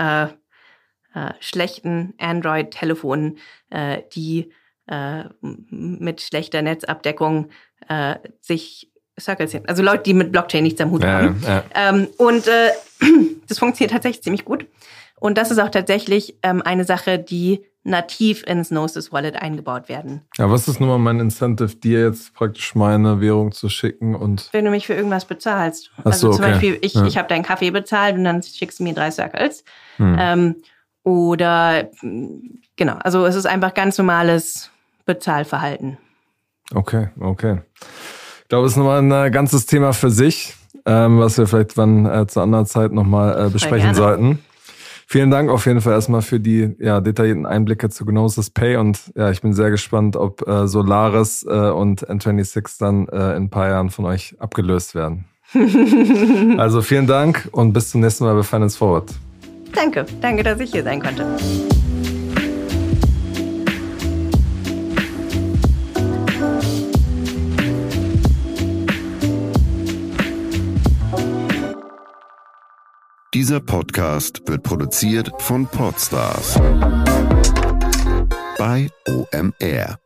[SPEAKER 2] schlechten Android-Telefonen, die mit schlechter Netzabdeckung sich Circles hin. Also Leute, die mit Blockchain nichts am Hut haben. Und das funktioniert tatsächlich ziemlich gut. Und das ist auch tatsächlich eine Sache, die nativ ins Gnosis Wallet eingebaut werden.
[SPEAKER 1] Ja, was ist nun mal mein Incentive, dir jetzt praktisch meine Währung zu schicken? Und
[SPEAKER 2] wenn du mich für irgendwas bezahlst. Also zum Beispiel, ich habe deinen Kaffee bezahlt und dann schickst du mir 3 Circles. Oder genau, also es ist einfach ganz normales Bezahlverhalten.
[SPEAKER 1] Okay. Ich glaube, es ist nochmal ein ganzes Thema für sich. was wir vielleicht zu einer anderen Zeit nochmal besprechen sollten. Vielen Dank auf jeden Fall erstmal für die detaillierten Einblicke zu Gnosis Pay und ich bin sehr gespannt, ob Solaris und N26 dann in ein paar Jahren von euch abgelöst werden. Also vielen Dank und bis zum nächsten Mal bei Finance Forward.
[SPEAKER 2] Danke, dass ich hier sein konnte.
[SPEAKER 3] Dieser Podcast wird produziert von Podstars bei OMR.